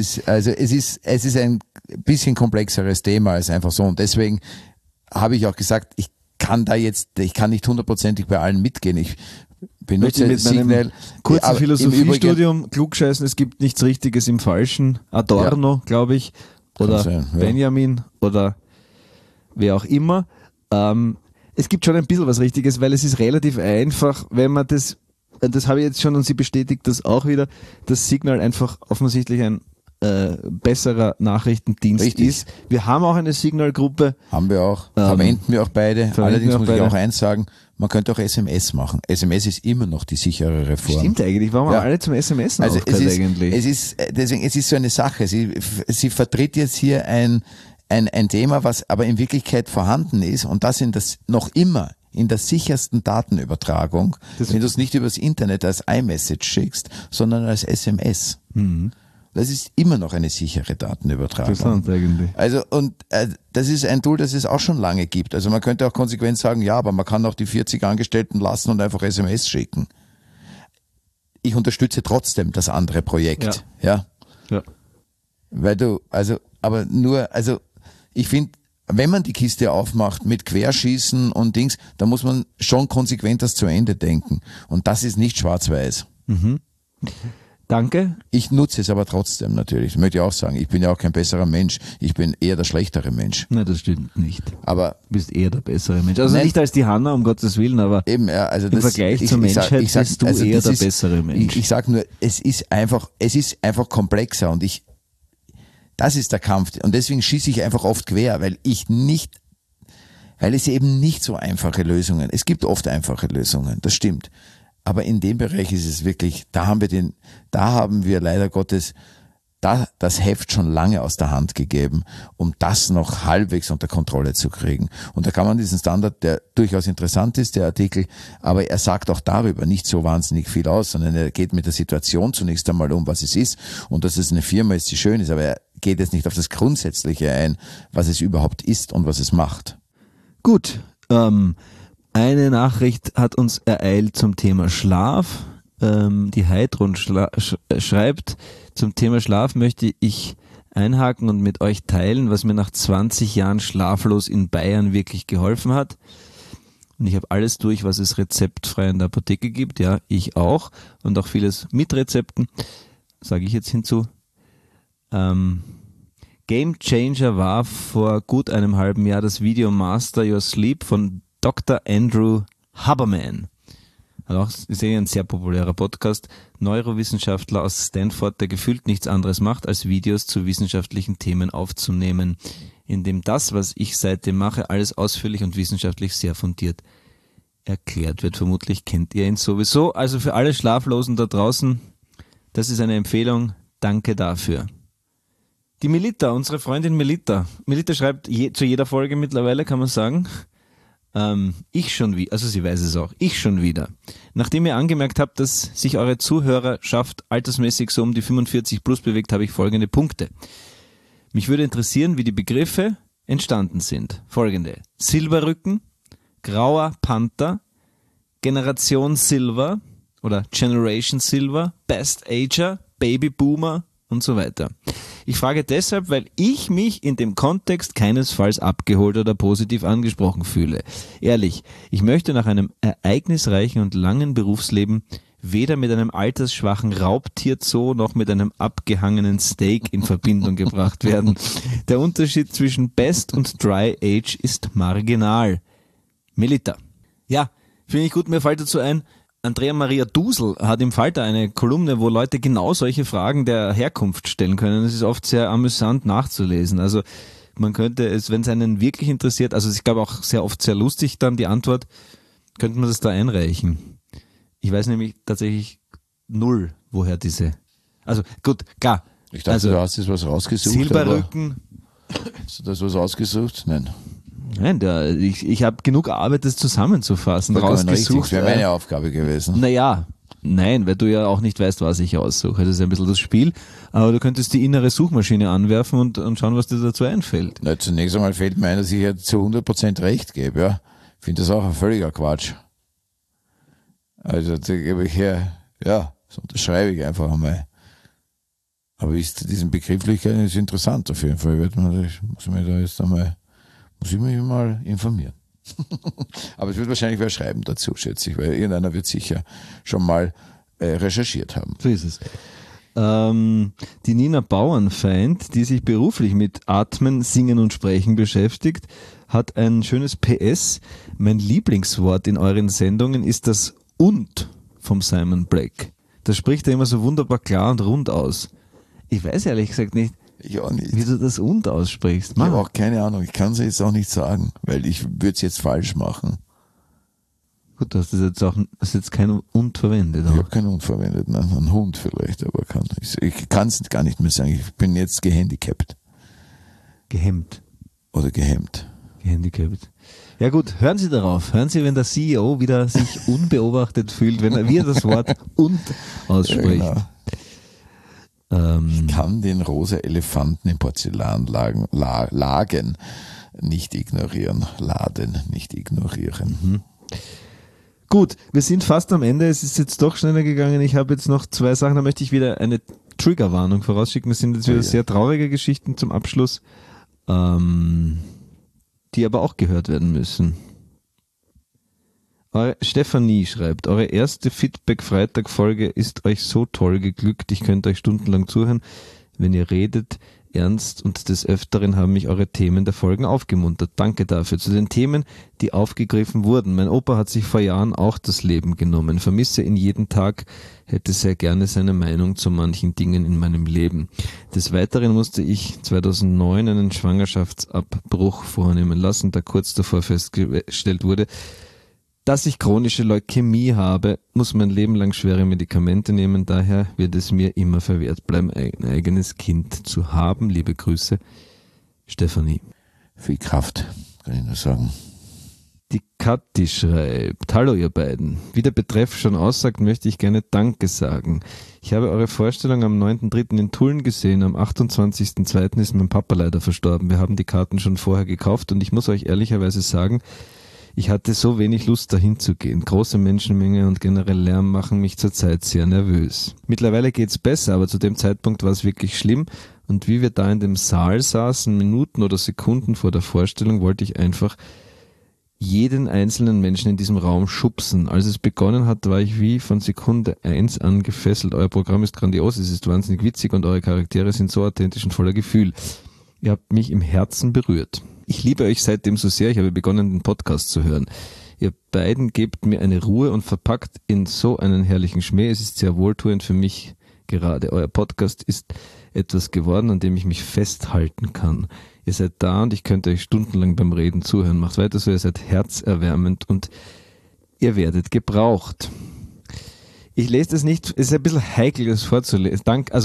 Es ist ein bisschen komplexeres Thema als einfach so. Und deswegen habe ich auch gesagt, ich kann nicht hundertprozentig bei allen mitgehen. Ich benutze mit Signal. Kurzen Philosophiestudium, klugscheißen, es gibt nichts Richtiges im Falschen. Adorno, glaube ich, oder sein, Benjamin oder wer auch immer. Es gibt schon ein bisschen was Richtiges, weil es ist relativ einfach, wenn man das habe ich jetzt schon und sie bestätigt das auch wieder, dass Signal einfach offensichtlich ein besserer Nachrichtendienst ist. Wir haben auch eine Signal-Gruppe. Haben wir auch. Verwenden wir auch beide. Allerdings muss ich auch eins sagen, man könnte auch SMS machen. SMS ist immer noch die sicherere Form. Stimmt eigentlich. Warum haben alle zum SMS eigentlich? Es ist so eine Sache. Sie vertritt jetzt hier ein Thema, was aber in Wirklichkeit vorhanden ist, und das sind das noch immer in der sichersten Datenübertragung, wenn du es nicht übers Internet als iMessage schickst, sondern als SMS. Mhm. Das ist immer noch eine sichere Datenübertragung. Interessant eigentlich. Also, und das ist ein Tool, das es auch schon lange gibt. Also man könnte auch konsequent sagen, ja, aber man kann auch die 40 Angestellten lassen und einfach SMS schicken. Ich unterstütze trotzdem das andere Projekt. Ja. Weil ich finde, wenn man die Kiste aufmacht mit Querschießen und Dings, da muss man schon konsequent das zu Ende denken. Und das ist nicht schwarz-weiß. Mhm. Danke. Ich nutze es aber trotzdem natürlich. Das möchte ich auch sagen. Ich bin ja auch kein besserer Mensch. Ich bin eher der schlechtere Mensch. Nein, das stimmt nicht. Aber du bist eher der bessere Mensch. Also nicht als die Hanna, um Gottes Willen, aber eben, also im Vergleich zur Menschheit bist du eher der bessere Mensch. Ich sage nur, es ist einfach komplexer und das ist der Kampf. Und deswegen schieße ich einfach oft quer, weil es eben nicht so einfache Lösungen. Es gibt oft einfache Lösungen, das stimmt. Aber in dem Bereich ist es wirklich, da haben wir leider Gottes das Heft schon lange aus der Hand gegeben, um das noch halbwegs unter Kontrolle zu kriegen. Und da kann man diesen Standard, der durchaus interessant ist, der Artikel, aber er sagt auch darüber nicht so wahnsinnig viel aus, sondern er geht mit der Situation zunächst einmal um, was es ist und dass es eine Firma ist, die schön ist, aber er geht jetzt nicht auf das Grundsätzliche ein, was es überhaupt ist und was es macht. Gut, eine Nachricht hat uns ereilt zum Thema Schlaf. Die Heidrun schreibt, zum Thema Schlaf möchte ich einhaken und mit euch teilen, was mir nach 20 Jahren schlaflos in Bayern wirklich geholfen hat. Und ich habe alles durch, was es rezeptfrei in der Apotheke gibt. Ja, ich auch. Und auch vieles mit Rezepten, sage ich jetzt hinzu. Game Changer war vor gut einem halben Jahr das Video Master Your Sleep von Dr. Andrew Huberman. Also auch ist ein sehr populärer Podcast. Neurowissenschaftler aus Stanford, der gefühlt nichts anderes macht, als Videos zu wissenschaftlichen Themen aufzunehmen, in dem das, was ich seitdem mache, alles ausführlich und wissenschaftlich sehr fundiert erklärt wird. Vermutlich kennt ihr ihn sowieso. Also für alle Schlaflosen da draußen, Das ist eine Empfehlung. Danke dafür. Die Melita, unsere Freundin Melita. Melita schreibt zu jeder Folge mittlerweile, kann man sagen, ich schon wieder, also sie weiß es auch, ich schon wieder. Nachdem ihr angemerkt habt, dass sich eure Zuhörerschaft altersmäßig so um die 45 plus bewegt, habe ich folgende Punkte. Mich würde interessieren, wie die Begriffe entstanden sind. Folgende: Silberrücken, Grauer Panther, Generation Silver oder Generation Silver, Best Ager, Baby Boomer und so weiter. Ich frage deshalb, weil ich mich in dem Kontext keinesfalls abgeholt oder positiv angesprochen fühle. Ehrlich, ich möchte nach einem ereignisreichen und langen Berufsleben weder mit einem altersschwachen Raubtierzoo noch mit einem abgehangenen Steak in Verbindung gebracht werden. Der Unterschied zwischen Best und Dry Age ist marginal. Melita. Ja, finde ich gut, mir fällt dazu ein, Andrea Maria Dusel hat im Falter eine Kolumne, wo Leute genau solche Fragen der Herkunft stellen können. Es ist oft sehr amüsant nachzulesen. Also man könnte es, wenn es einen wirklich interessiert, also ich glaube auch sehr oft sehr lustig dann die Antwort, könnte man das da einreichen. Ich weiß nämlich tatsächlich null, woher diese, also gut, klar. Ich dachte, also, du hast jetzt was rausgesucht. Silberrücken. Hast du das was ausgesucht? Nein. Nein, ich habe genug Arbeit, das zusammenzufassen, rausgesucht. Das wäre meine Aufgabe gewesen. Naja, nein, weil du ja auch nicht weißt, was ich aussuche. Das ist ein bisschen das Spiel. Aber du könntest die innere Suchmaschine anwerfen und schauen, was dir dazu einfällt. Na, zunächst einmal fällt mir ein, dass ich ja zu 100% recht gebe. Ja. Ich finde das auch ein völliger Quatsch. Also da gebe ich her, ja, das unterschreibe ich einfach einmal. Aber diesen Begrifflichkeiten ist interessant auf jeden Fall. Muss ich mich mal informieren. Aber es wird wahrscheinlich wer schreiben dazu, schätze ich, weil irgendeiner wird sicher schon mal recherchiert haben. So ist es. Die Nina Bauernfeind, die sich beruflich mit Atmen, Singen und Sprechen beschäftigt, hat ein schönes PS. Mein Lieblingswort in euren Sendungen ist das Und vom Simon Black. Das spricht er immer so wunderbar klar und rund aus. Ich weiß ehrlich gesagt nicht, Ich auch nicht. wie du das Und aussprichst. Ich habe auch keine Ahnung. Ich kann es jetzt auch nicht sagen, weil ich würde es jetzt falsch machen. Gut, du hast jetzt kein Und verwendet. Ich habe keinen Hund verwendet. Nein, einen Hund vielleicht, aber ich kann es gar nicht mehr sagen. Ich bin jetzt gehandicapt. Gehemmt. Oder gehemmt. Gehandicapt. Ja gut, hören Sie darauf. Hören Sie, wenn der CEO wieder sich unbeobachtet fühlt, wenn er wieder das Wort Und ausspricht. Ja, genau. Ich kann den rosa Elefanten im Porzellanladen nicht ignorieren. Laden nicht ignorieren. Mhm. Gut, wir sind fast am Ende. Es ist jetzt doch schneller gegangen. Ich habe jetzt noch 2 Sachen. Da möchte ich wieder eine Triggerwarnung vorausschicken. Das sind jetzt wieder sehr traurige Geschichten zum Abschluss, die aber auch gehört werden müssen. Stefanie schreibt, eure erste Feedback-Freitag-Folge ist euch so toll geglückt, ich könnte euch stundenlang zuhören, wenn ihr redet, ernst und des Öfteren haben mich eure Themen der Folgen aufgemuntert. Danke dafür. Zu den Themen, die aufgegriffen wurden. Mein Opa hat sich vor Jahren auch das Leben genommen. Vermisse ihn jeden Tag, hätte sehr gerne seine Meinung zu manchen Dingen in meinem Leben. Des Weiteren musste ich 2009 einen Schwangerschaftsabbruch vornehmen lassen, da kurz davor festgestellt wurde, dass ich chronische Leukämie habe, muss mein Leben lang schwere Medikamente nehmen, daher wird es mir immer verwehrt bleiben, ein eigenes Kind zu haben. Liebe Grüße, Stefanie. Viel Kraft, kann ich nur sagen. Die Kathi schreibt, hallo ihr beiden. Wie der Betreff schon aussagt, möchte ich gerne Danke sagen. Ich habe eure Vorstellung am 9.3. in Tulln gesehen, am 28.2. ist mein Papa leider verstorben. Wir haben die Karten schon vorher gekauft und ich muss euch ehrlicherweise sagen, ich hatte so wenig Lust dahin zu gehen. Große Menschenmenge und generell Lärm machen mich zurzeit sehr nervös. Mittlerweile geht's besser, aber zu dem Zeitpunkt war es wirklich schlimm und wie wir da in dem Saal saßen, Minuten oder Sekunden vor der Vorstellung, wollte ich einfach jeden einzelnen Menschen in diesem Raum schubsen. Als es begonnen hat, war ich wie von Sekunde 1 an gefesselt. Euer Programm ist grandios, es ist wahnsinnig witzig und eure Charaktere sind so authentisch und voller Gefühl. Ihr habt mich im Herzen berührt. Ich liebe euch seitdem so sehr, ich habe begonnen, den Podcast zu hören. Ihr beiden gebt mir eine Ruhe und verpackt in so einen herrlichen Schmäh. Es ist sehr wohltuend für mich gerade. Euer Podcast ist etwas geworden, an dem ich mich festhalten kann. Ihr seid da und ich könnte euch stundenlang beim Reden zuhören. Macht weiter so, ihr seid herzerwärmend und ihr werdet gebraucht. Ich lese das nicht, es ist ein bisschen heikel, das vorzulesen.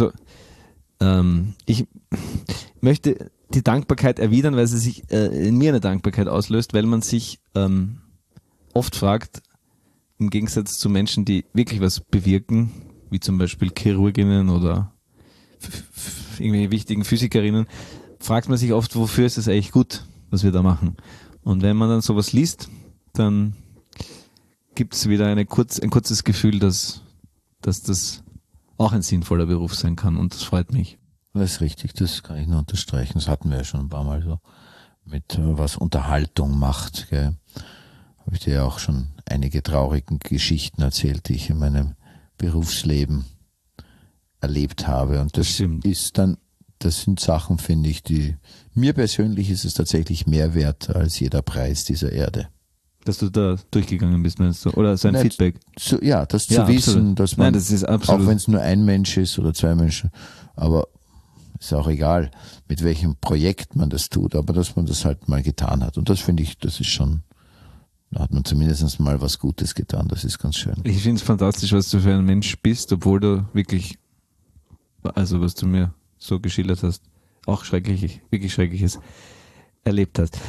Ich möchte die Dankbarkeit erwidern, weil sie sich in mir eine Dankbarkeit auslöst, weil man sich oft fragt, im Gegensatz zu Menschen, die wirklich was bewirken, wie zum Beispiel Chirurginnen oder irgendwelche wichtigen Physikerinnen, fragt man sich oft, wofür ist es eigentlich gut, was wir da machen. Und wenn man dann sowas liest, dann gibt es wieder ein kurzes Gefühl, dass das auch ein sinnvoller Beruf sein kann, und das freut mich. Das ist richtig, das kann ich nur unterstreichen. Das hatten wir ja schon ein paar Mal so mit was Unterhaltung macht. Gell. Habe ich dir ja auch schon einige traurige Geschichten erzählt, die ich in meinem Berufsleben erlebt habe. Und das sind Sachen, finde ich, die mir persönlich ist es tatsächlich mehr wert als jeder Preis dieser Erde. Dass du da durchgegangen bist, meinst du? Oder sein Feedback? Das zu wissen, absolut. dass man, Nein, das ist absolut. auch wenn es nur ein Mensch ist oder zwei Menschen, aber ist auch egal, mit welchem Projekt man das tut, aber dass man das halt mal getan hat. Und das finde ich, das ist schon, da hat man zumindest mal was Gutes getan, das ist ganz schön. Ich finde es fantastisch, was du für ein Mensch bist, obwohl du wirklich, also was du mir so geschildert hast, auch wirklich Schreckliches erlebt hast.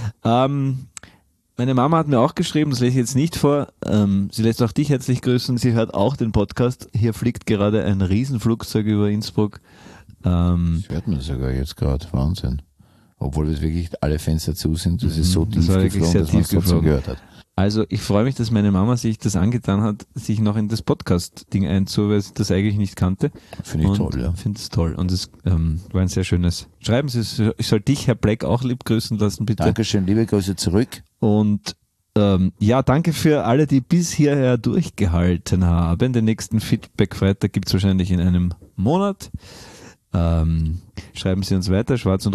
Meine Mama hat mir auch geschrieben, das lese ich jetzt nicht vor, sie lässt auch dich herzlich grüßen, sie hört auch den Podcast. Hier fliegt gerade ein Riesenflugzeug über Innsbruck. Das hört man sogar jetzt gerade, Wahnsinn. Obwohl es wirklich alle Fenster zu sind, das ist so tief geflogen, dass man es trotzdem gehört hat. Also ich freue mich, dass meine Mama sich das angetan hat, sich noch in das Podcast-Ding einzuholen, weil sie das eigentlich nicht kannte. Finde ich toll, ja. Finde es toll. Und es war ein sehr schönes Schreiben. Ich soll dich, Herr Black, auch lieb grüßen lassen, bitte. Dankeschön, liebe Grüße zurück. Und danke für alle, die bis hierher durchgehalten haben. Den nächsten Feedback-Freitag gibt es wahrscheinlich in einem Monat. Schreiben Sie uns weiter,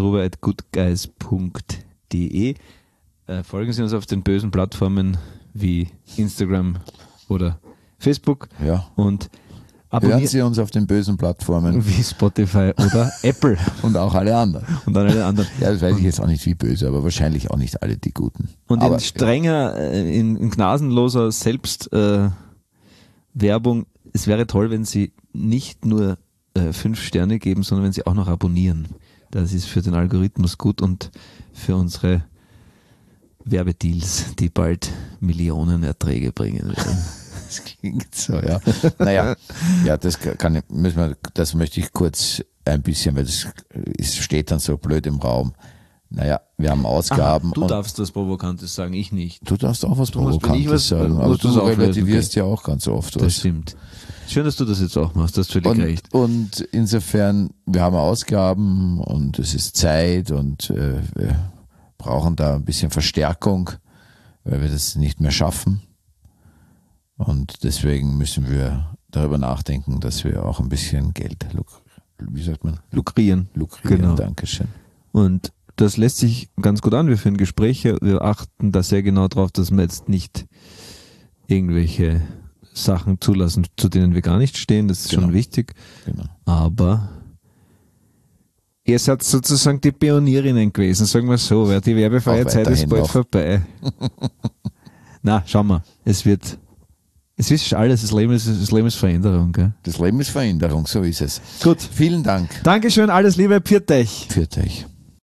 schwarzundruber@goodguys.de. Folgen Sie uns auf den bösen Plattformen wie Instagram oder Facebook. Ja. Und hören Sie uns auf den bösen Plattformen wie Spotify oder Apple. Und auch alle anderen. Und dann alle anderen. Ja, das weiß ich jetzt auch nicht wie böse, aber wahrscheinlich auch nicht alle die Guten. Und in strenger, in gnadenloser Selbstwerbung, es wäre toll, wenn Sie nicht nur 5 Sterne geben, sondern wenn Sie auch noch abonnieren. Das ist für den Algorithmus gut und für unsere Werbedeals, die bald Millionen Erträge bringen werden. Das klingt so, ja. Naja, ja, das möchte ich kurz ein bisschen, weil das steht dann so blöd im Raum. Naja, wir haben Ausgaben. Du darfst was Provokantes sagen, ich nicht. Du darfst auch was Provokantes sagen, aber du relativierst ja auch ganz oft was. Das stimmt. Schön, dass du das jetzt auch machst, das ist völlig recht. Und insofern, wir haben Ausgaben und es ist Zeit und wir brauchen da ein bisschen Verstärkung, weil wir das nicht mehr schaffen. Und deswegen müssen wir darüber nachdenken, dass wir auch ein bisschen Geld, lukrieren. Genau. Dankeschön. Und das lässt sich ganz gut an. Wir führen Gespräche, wir achten da sehr genau drauf, dass wir jetzt nicht irgendwelche Sachen zulassen, zu denen wir gar nicht stehen. Das ist schon wichtig. Genau. Aber ihr seid sozusagen die Pionierinnen gewesen, sagen wir so, weil die werbefreie Zeit ist bald vorbei. Na, schauen wir. Es ist alles, das Leben ist Veränderung. Gell? Das Leben ist Veränderung, so ist es. Gut. Vielen Dank. Dankeschön, alles Liebe, pfiat euch. Pfiat euch.